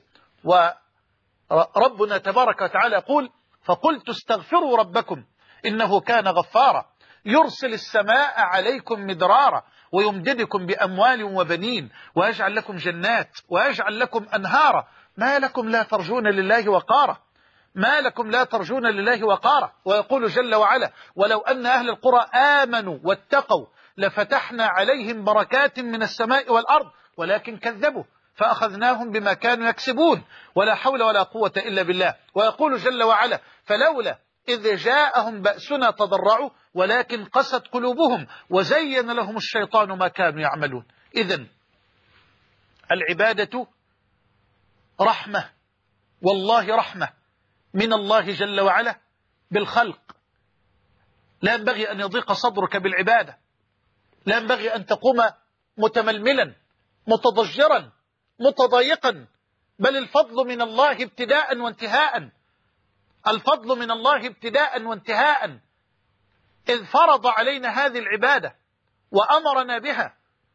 وربنا تبارك وتعالى يقول: فقلت استغفروا ربكم إنه كان غفارا يرسل السماء عليكم مدرارا ويمددكم بأموال وبنين ويجعل لكم جنات ويجعل لكم أنهارا ما لكم لا ترجون لله وقارا. ما لكم لا ترجون لله وقارا. ويقول جل وعلا: ولو أن أهل القرى آمنوا واتقوا لفتحنا عليهم بركات من السماء والأرض ولكن كذبوا فأخذناهم بما كانوا يكسبون ولا حول ولا قوة إلا بالله. ويقول جل وعلا: فلولا إذ جاءهم بأسنا تضرعوا ولكن قست قلوبهم وزين لهم الشيطان ما كانوا يعملون. إذن العبادة رحمة، والله رحمة من الله جل وعلا بالخلق. لا ينبغي أن يضيق صدرك بالعبادة، لا ينبغي أن تقوم متململا متضجرا متضايقا، بل الفضل من الله ابتداء وانتهاء. الفضل من الله ابتداء وانتهاء، إذ فرض علينا هذه العبادة وأمرنا بها،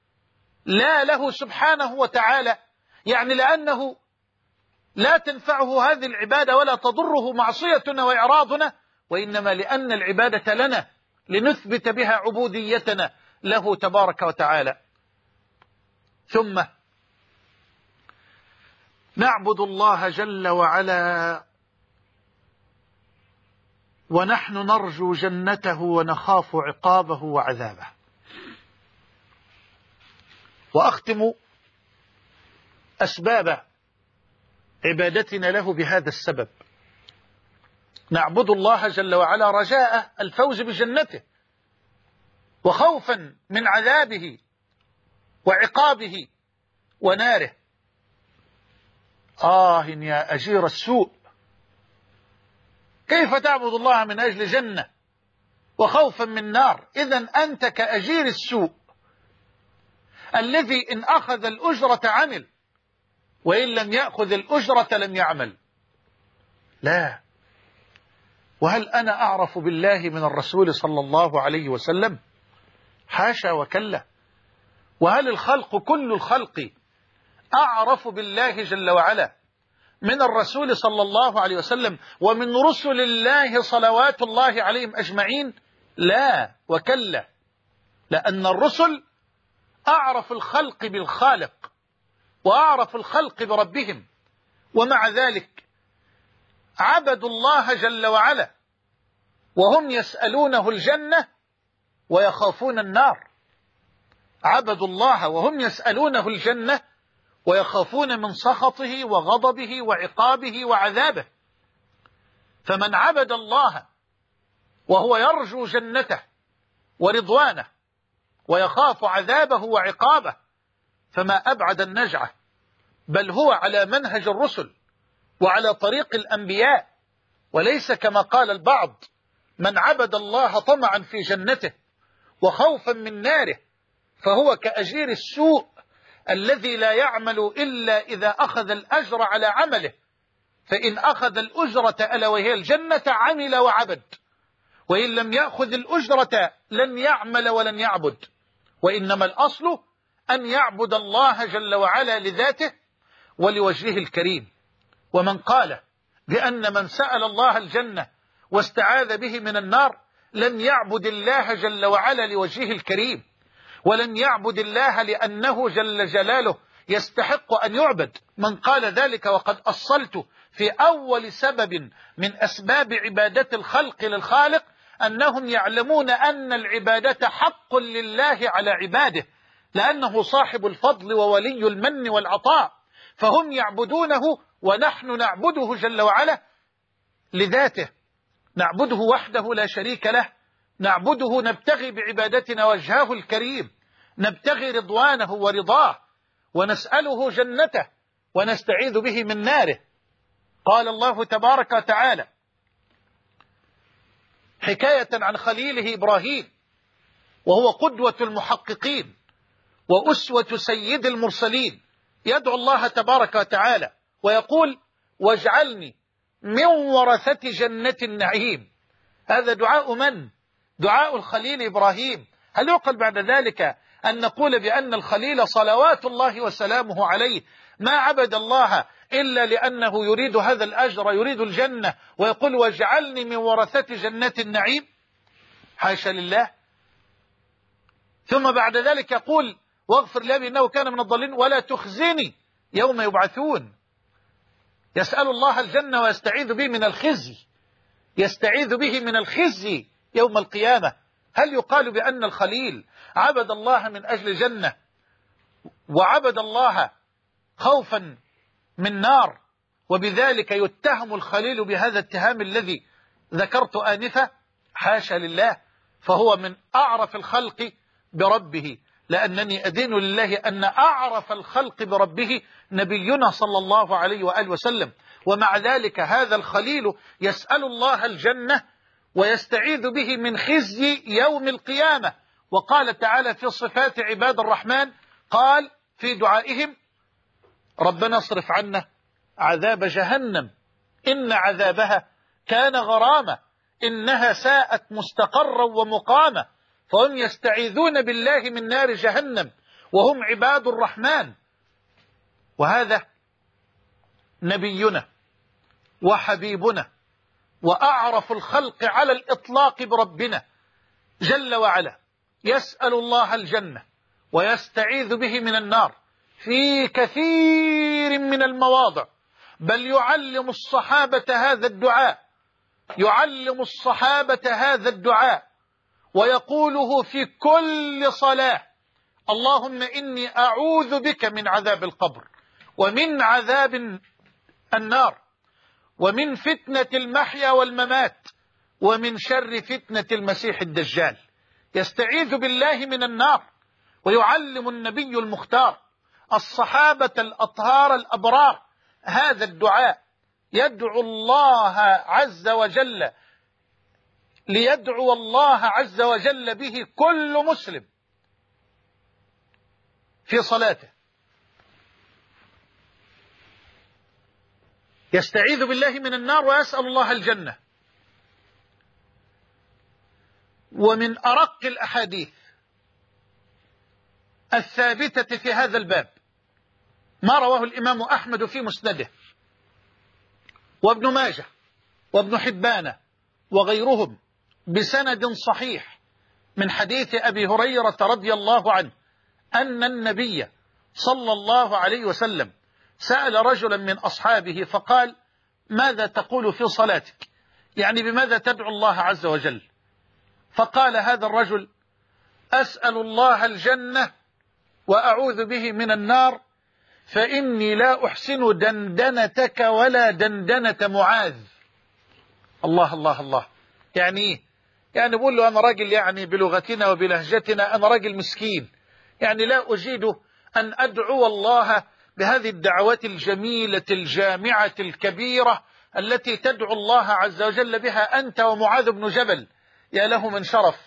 لا له سبحانه وتعالى، يعني لأنه لا تنفعه هذه العبادة ولا تضره معصيتنا وإعراضنا، وإنما لأن العبادة لنا لنثبت بها عبوديتنا له تبارك وتعالى. ثم نعبد الله جل وعلا ونحن نرجو جنته ونخاف عقابه وعذابه. وأختم أسباب عبادتنا له بهذا السبب: نعبد الله جل وعلا رجاء الفوز بجنته وخوفا من عذابه وعقابه وناره. يا أجير السوء، كيف تعبد الله من أجل جنة وخوفا من نار؟ إذن أنت كأجير السوء الذي إن أخذ الأجرة عمل وإن لم يأخذ الأجرة لم يعمل. لا. وهل أنا أعرف بالله من الرسول صلى الله عليه وسلم؟ حاشا وكلا. وهل الخلق كل الخلق أعرف بالله جل وعلا من الرسول صلى الله عليه وسلم ومن رسل الله صلوات الله عليهم أجمعين؟ لا وكلا، لأن الرسل أعرف الخلق بالخالق وأعرف الخلق بربهم، ومع ذلك عبدوا الله جل وعلا وهم يسألونه الجنة ويخافون النار. عبدوا الله وهم يسألونه الجنة ويخافون من سخطه وغضبه وعقابه وعذابه. فمن عبد الله وهو يرجو جنته ورضوانه ويخاف عذابه وعقابه فما أبعد النجعة، بل هو على منهج الرسل وعلى طريق الأنبياء، وليس كما قال البعض: من عبد الله طمعا في جنته وخوفا من ناره فهو كأجير السوء الذي لا يعمل إلا إذا أخذ الأجر على عمله فإن أخذ الأجرة ألا وهي الجنة عمل وعبد، وإن لم يأخذ الأجرة لن يعمل ولن يعبد. وإنما الأصل أن يعبد الله جل وعلا لذاته ولوجهه الكريم. ومن قال بأن من سأل الله الجنة واستعاذ به من النار لم يعبد الله جل وعلا لوجهه الكريم، ولن يعبد الله لأنه جل جلاله يستحق أن يعبد. من قال ذلك وقد أصلت في أول سبب من أسباب عبادة الخلق للخالق أنهم يعلمون أن العبادة حق لله على عباده، لأنه صاحب الفضل وولي المن والعطاء، فهم يعبدونه ونحن نعبده جل وعلا لذاته، نعبده وحده لا شريك له، نعبده نبتغي بعبادتنا وجهه الكريم، نبتغي رضوانه ورضاه، ونسأله جنته ونستعيذ به من ناره. قال الله تبارك وتعالى حكاية عن خليله إبراهيم، وهو قدوة المحققين وأسوة سيد المرسلين، يدعو الله تبارك وتعالى ويقول واجعلني من ورثة جنة النعيم. هذا دعاء من؟ دعاء الخليل إبراهيم. هل يعقل بعد ذلك أن نقول بأن الخليل صلوات الله وسلامه عليه ما عبد الله إلا لأنه يريد هذا الأجر، يريد الجنة، ويقول واجعلني من ورثة جنة النعيم؟ حاشا لله. ثم بعد ذلك يقول واغفر لي إنه كان من الضالين ولا تخزني يوم يبعثون. يسأل الله الجنة ويستعيذ به من الخزي، يستعيذ به من الخزي يوم القيامة. هل يقال بأن الخليل عبد الله من أجل الجنة وعبد الله خوفا من نار، وبذلك يتهم الخليل بهذا الاتهام الذي ذكرت آنفا؟ حاشا لله، فهو من أعرف الخلق بربه، لأنني أدين لله أن أعرف الخلق بربه نبينا صلى الله عليه وآله وسلم. ومع ذلك هذا الخليل يسأل الله الجنة ويستعيذ به من خزي يوم القيامة. وقال تعالى في صفات عباد الرحمن، قال في دعائهم ربنا اصرف عنا عذاب جهنم إن عذابها كان غرامة إنها ساءت مستقرا ومقامة. فهم يستعيذون بالله من نار جهنم وهم عباد الرحمن. وهذا نبينا وحبيبنا وأعرف الخلق على الإطلاق بربنا جل وعلا، يسأل الله الجنة ويستعيذ به من النار في كثير من المواضع، بل يعلم الصحابة هذا الدعاء، يعلم الصحابة هذا الدعاء ويقوله في كل صلاة: اللهم إني أعوذ بك من عذاب القبر ومن عذاب النار ومن فتنة المحيا والممات ومن شر فتنة المسيح الدجال. يستعيذ بالله من النار ويعلم النبي المختار الصحابة الأطهار الأبرار هذا الدعاء، يدعو الله عز وجل، ليدعو الله عز وجل به كل مسلم في صلاته. يستعيذ بالله من النار ويسأل الله الجنة. ومن أرق الأحاديث الثابتة في هذا الباب ما رواه الإمام أحمد في مسنده، وابن ماجه وابن حبان وغيرهم بسند صحيح من حديث أبي هريرة رضي الله عنه أن النبي صلى الله عليه وسلم سأل رجلا من أصحابه فقال: ماذا تقول في صلاتك؟ يعني بماذا تدعو الله عز وجل؟ فقال هذا الرجل: أسأل الله الجنة وأعوذ به من النار، فإني لا أحسن دندنتك ولا دندنة معاذ. الله الله الله. يعني إيه؟ يعني بقول له أنا راجل، يعني بلغتنا وبلهجتنا أنا راجل مسكين، يعني لا أجيد أن أدعو الله بهذه الدعوات الجميلة الجامعة الكبيرة التي تدعو الله عز وجل بها أنت ومعاذ بن جبل. يا له من شرف،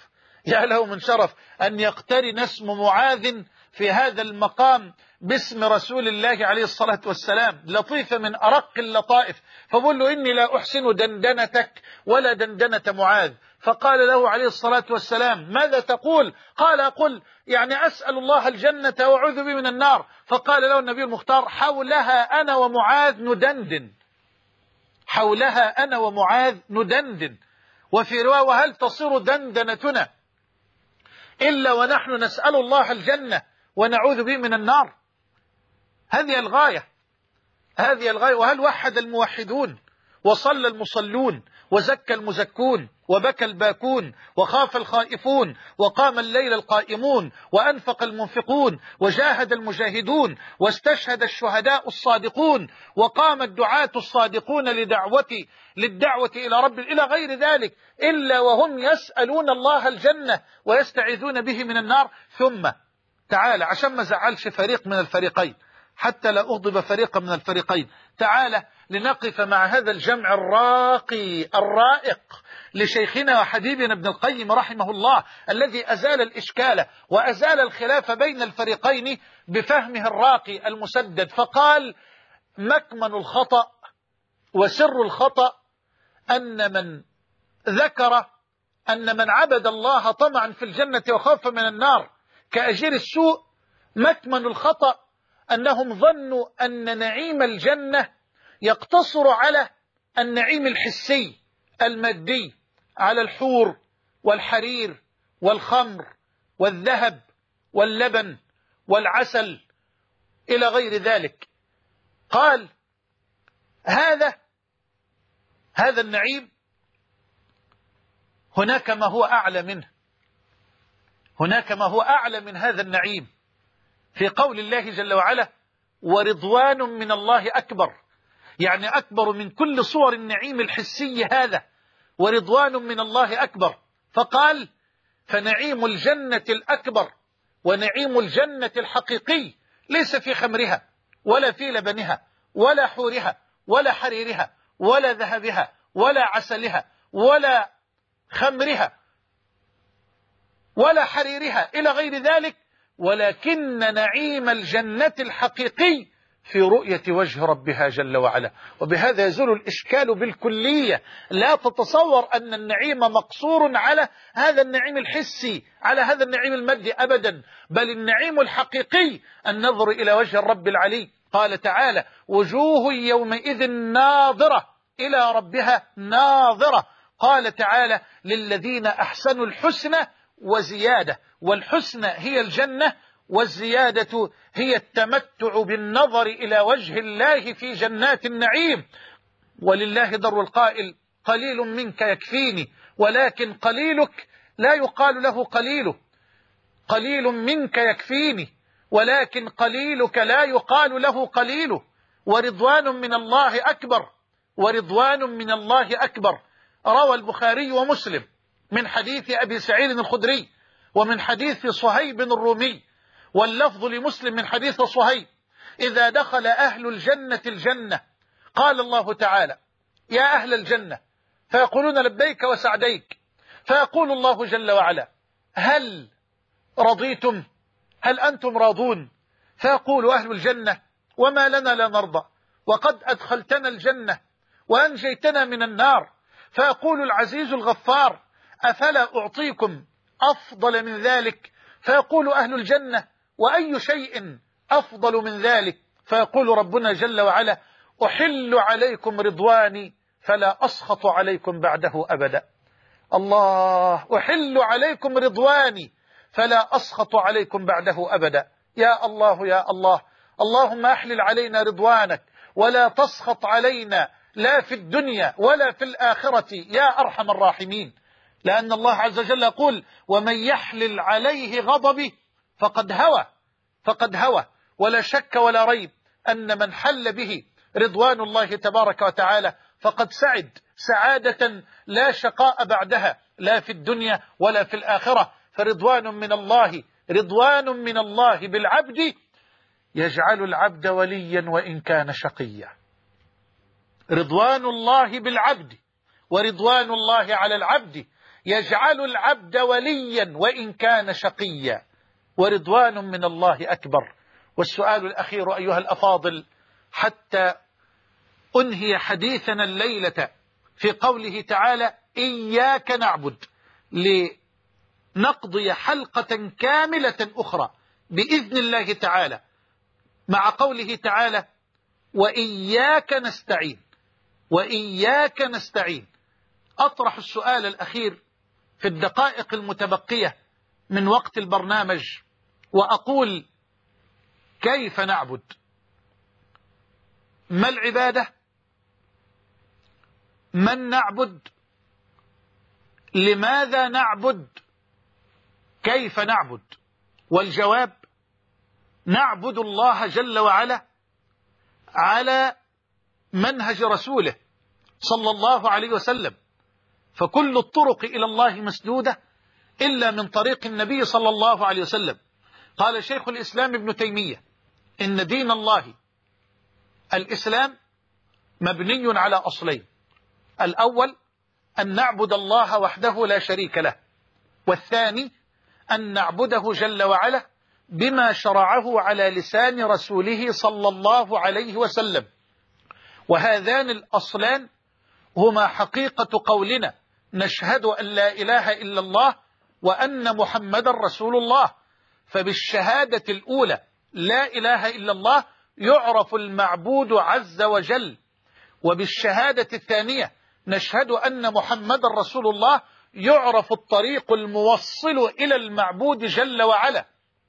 يا له من شرف أن يقترن اسم معاذ في هذا المقام باسم رسول الله عليه الصلاة والسلام. لطيفة من أرق اللطائف. فقل له إني لا أحسن دندنتك ولا دندنة معاذ. فقال له عليه الصلاة والسلام ماذا تقول؟ قال أقول يعني أسأل الله الجنة وأعوذ به من النار. فقال له النبي المختار حولها أنا ومعاذ ندندن، حولها أنا ومعاذ ندندن. وفي رواية وهل تصير دندنتنا إلا ونحن نسأل الله الجنة ونعوذ به من النار؟ هذه الغاية، هذه الغاية. وهل وحد الموحدون وصلى المصلون وزكى المزكون وبكى الباكون وخاف الخائفون وقام الليل القائمون وأنفق المنفقون وجاهد المجاهدون واستشهد الشهداء الصادقون وقام الدعاة الصادقون للدعوة إلى رب إلى غير ذلك إلا وهم يسألون الله الجنة ويستعيذون به من النار؟ ثم تعالى عشان ما زعلش فريق من الفريقين، حتى لا أغضب فريقا من الفريقين، تعالى لنقف مع هذا الجمع الراقي الرائق لشيخنا وحبيبنا ابن القيم رحمه الله، الذي أزال الإشكال وأزال الخلاف بين الفريقين بفهمه الراقي المسدد. فقال مكمن الخطأ وسر الخطأ أن من ذكر أن من عبد الله طمعا في الجنة وخاف من النار كأجير السوء، مكمن الخطأ أنهم ظنوا أن نعيم الجنة يقتصر على النعيم الحسي المادي، على الحور والحرير والخمر والذهب واللبن والعسل إلى غير ذلك. قال هذا النعيم هناك ما هو أعلى منه، هناك ما هو أعلى من هذا النعيم في قول الله جل وعلا ورضوان من الله أكبر، يعني أكبر من كل صور النعيم الحسي هذا، ورضوان من الله أكبر. فقال فنعيم الجنة الأكبر ونعيم الجنة الحقيقي ليس في خمرها ولا في لبنها ولا حورها ولا حريرها ولا ذهبها ولا عسلها ولا خمرها ولا حريرها إلى غير ذلك، ولكن نعيم الجنة الحقيقي في رؤية وجه ربها جل وعلا. وبهذا يزول الإشكال بالكلية. لا تتصور أن النعيم مقصور على هذا النعيم الحسي، على هذا النعيم المادي أبدا، بل النعيم الحقيقي النظر إلى وجه الرب العلي. قال تعالى وجوه يومئذ ناظرة إلى ربها ناظرة. قال تعالى للذين أحسنوا الحسنى وزيادة، والحسنى هي الجنة والزيادة هي التمتع بالنظر إلى وجه الله في جنات النعيم. ولله در القائل قليل منك يكفيني، ولكن قليلك لا يقال له قليله. قليل منك يكفيني ولكن قليلك لا يقال له قليله. ورضوان من الله أكبر، ورضوان من الله أكبر. روى البخاري ومسلم من حديث أبي سعيد الخدري ومن حديث صهيب الرومي، واللفظ لمسلم من حديث صهيب إذا دخل أهل الجنة الجنة قال الله تعالى يا أهل الجنة، فيقولون لبيك وسعديك، فيقول الله جل وعلا هل رضيتم؟ هل أنتم راضون؟ فيقول أهل الجنة وما لنا لا نرضى وقد أدخلتنا الجنة وأنجيتنا من النار. فيقول العزيز الغفار أفلا أعطيكم أفضل من ذلك؟ فيقول أهل الجنة وأي شيء أفضل من ذلك؟ فيقول ربنا جل وعلا أحل عليكم رضواني فلا أسخط عليكم بعده أبدا. الله، أحل عليكم رضواني فلا أسخط عليكم بعده أبدا. يا الله يا الله، اللهم أحلل علينا رضوانك ولا تسخط علينا لا في الدنيا ولا في الآخرة يا أرحم الراحمين. لأن الله عز وجل يقول ومن يحلل عليه غضبي فقد هوى. ولا شك ولا ريب أن من حل به رضوان الله تبارك وتعالى فقد سعد سعادة لا شقاء بعدها لا في الدنيا ولا في الآخرة. فرضوان من الله، رضوان من الله بالعبد يجعل العبد وليا وإن كان شقيا. رضوان الله بالعبد ورضوان الله على العبد يجعل العبد وليا وإن كان شقيا، ورضوان من الله أكبر. والسؤال الأخير أيها الأفاضل حتى أنهي حديثنا الليلة في قوله تعالى إياك نعبد، لنقضي حلقة كاملة أخرى بإذن الله تعالى مع قوله تعالى وإياك نستعين. وإياك نستعين. أطرح السؤال الأخير في الدقائق المتبقية من وقت البرنامج وأقول كيف نعبد؟ ما العبادة؟ من نعبد؟ لماذا نعبد؟ كيف نعبد؟ والجواب نعبد الله جل وعلا على منهج رسوله صلى الله عليه وسلم، فكل الطرق إلى الله مسدودة إلا من طريق النبي صلى الله عليه وسلم. قال شيخ الإسلام ابن تيمية إن دين الله الإسلام مبني على أصلين: الأول أن نعبد الله وحده لا شريك له، والثاني أن نعبده جل وعلا بما شرعه على لسان رسوله صلى الله عليه وسلم. وهذان الأصلان هما حقيقة قولنا نشهد أن لا إله إلا الله وأن محمد رسول الله. فبالشهادة الأولى لا إله إلا الله يعرف المعبود عز وجل، وبالشهادة الثانية نشهد أن محمد رسول الله يعرف الطريق الموصل إلى المعبود جل وعلا.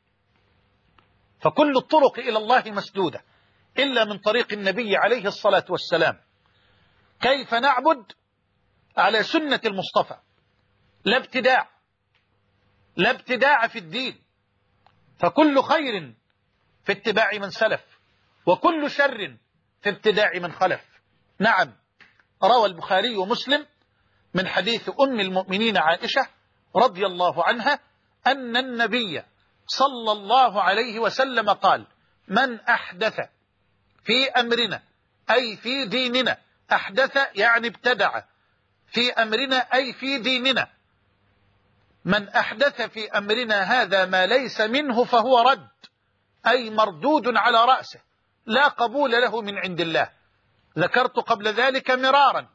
فكل الطرق إلى الله مسدودة إلا من طريق النبي عليه الصلاة والسلام. كيف نعبد؟ على سنة المصطفى، لا ابتداع، لا ابتداع في الدين، فكل خير في اتباع من سلف وكل شر في ابتداع من خلف. نعم، روى البخاري ومسلم من حديث أم المؤمنين عائشة رضي الله عنها أن النبي صلى الله عليه وسلم قال من أحدث في أمرنا أي في ديننا، أحدث يعني ابتدع، في أمرنا أي في ديننا، من أحدث في أمرنا هذا ما ليس منه فهو رد، أي مردود على رأسه لا قبول له من عند الله. ذكرت قبل ذلك مرارا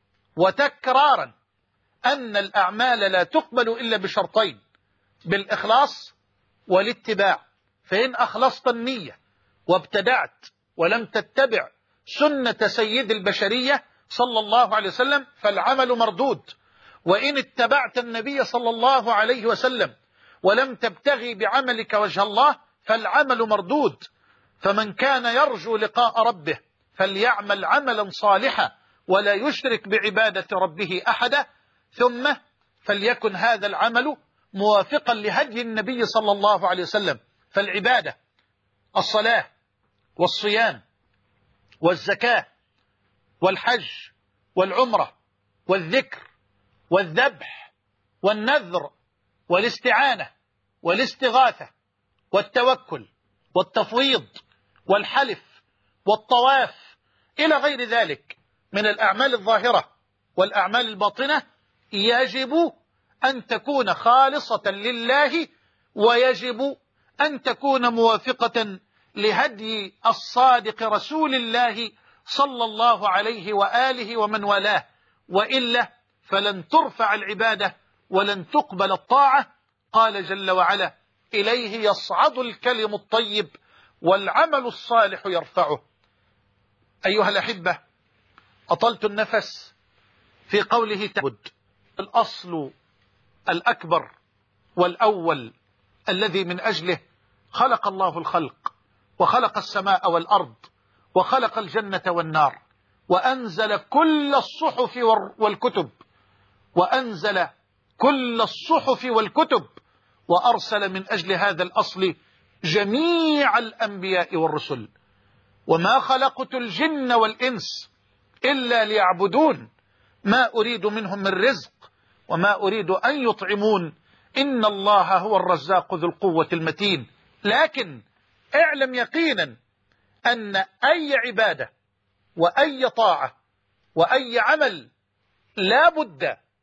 وتكرارا أن الأعمال لا تقبل إلا بشرطين: بالإخلاص والاتباع. فإن أخلصت النية وابتدعت ولم تتبع سنة سيد البشرية صلى الله عليه وسلم فالعمل مردود، وإن اتبعت النبي صلى الله عليه وسلم ولم تبتغي بعملك وجه الله فالعمل مردود. فمن كان يرجو لقاء ربه فليعمل عملا صالحا ولا يشرك بعبادة ربه أحدا، ثم فليكن هذا العمل موافقا لهدي النبي صلى الله عليه وسلم. فالعبادة الصلاة والصيام والزكاة والحج والعمرة والذكر والذبح والنذر والاستعانة والاستغاثة والتوكل والتفويض والحلف والطواف إلى غير ذلك من الأعمال الظاهرة والأعمال الباطنة يجب أن تكون خالصة لله، ويجب أن تكون موافقة لهدي الصادق رسول الله صلى الله عليه وآله ومن والاه، وإلا فلن ترفع العبادة ولن تقبل الطاعة. قال جل وعلا إليه يصعد الكلم الطيب والعمل الصالح يرفعه. أيها الأحبة، أطلت النفس في قوله تعبد. الأصل الأكبر والأول الذي من أجله خلق الله الخلق وخلق السماء والأرض وخلق الجنة والنار وأنزل كل الصحف والكتب، وأنزل كل الصحف والكتب وأرسل من أجل هذا الأصل جميع الأنبياء والرسل. وما خلقت الجن والإنس إلا ليعبدون ما أريد منهم من رزق وما أريد أن يطعمون إن الله هو الرزاق ذو القوة المتين. لكن اعلم يقينا أن أي عبادة وأي طاعة وأي عمل لا بد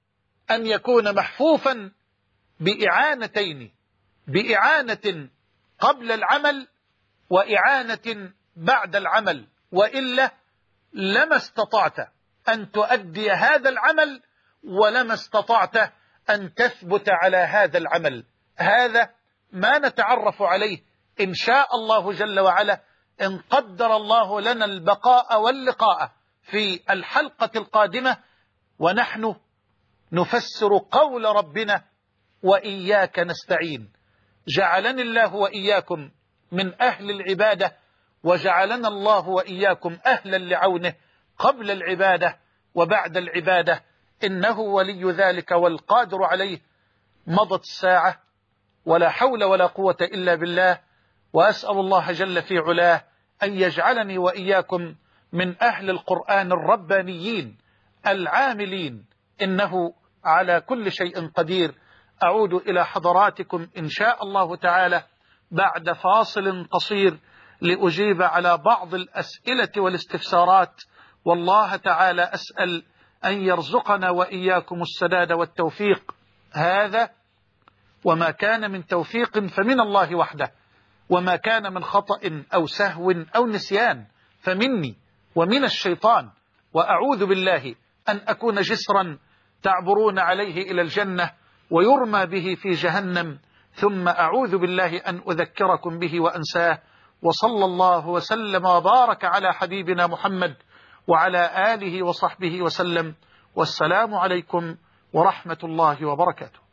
أن يكون محفوفا بإعانتين، بإعانة قبل العمل وإعانة بعد العمل، وإلا لما استطعت أن تؤدي هذا العمل ولما استطعت أن تثبت على هذا العمل. هذا ما نتعرف عليه إن شاء الله جل وعلا، إن قدر الله لنا البقاء واللقاء في الحلقة القادمة، ونحن نفسر قول ربنا وإياك نستعين. جعلني الله وإياكم من أهل العبادة، وجعلنا الله وإياكم أهلا لعونه قبل العبادة وبعد العبادة، إنه ولي ذلك والقادر عليه. مضت الساعة ولا حول ولا قوة إلا بالله، وأسأل الله جل في علاه أن يجعلني وإياكم من أهل القرآن الربانيين العاملين، إنه على كل شيء قدير. أعود إلى حضراتكم إن شاء الله تعالى بعد فاصل قصير لأجيب على بعض الأسئلة والاستفسارات، والله تعالى أسأل أن يرزقنا وإياكم السداد والتوفيق. هذا وما كان من توفيق فمن الله وحده، وما كان من خطأ أو سهو أو نسيان فمني ومن الشيطان، وأعوذ بالله أن أكون جسرا تعبرون عليه إلى الجنة ويرمى به في جهنم، ثم أعوذ بالله أن أذكركم به وأنساه. وصلى الله وسلم وبارك على حبيبنا محمد وعلى آله وصحبه وسلم، والسلام عليكم ورحمة الله وبركاته.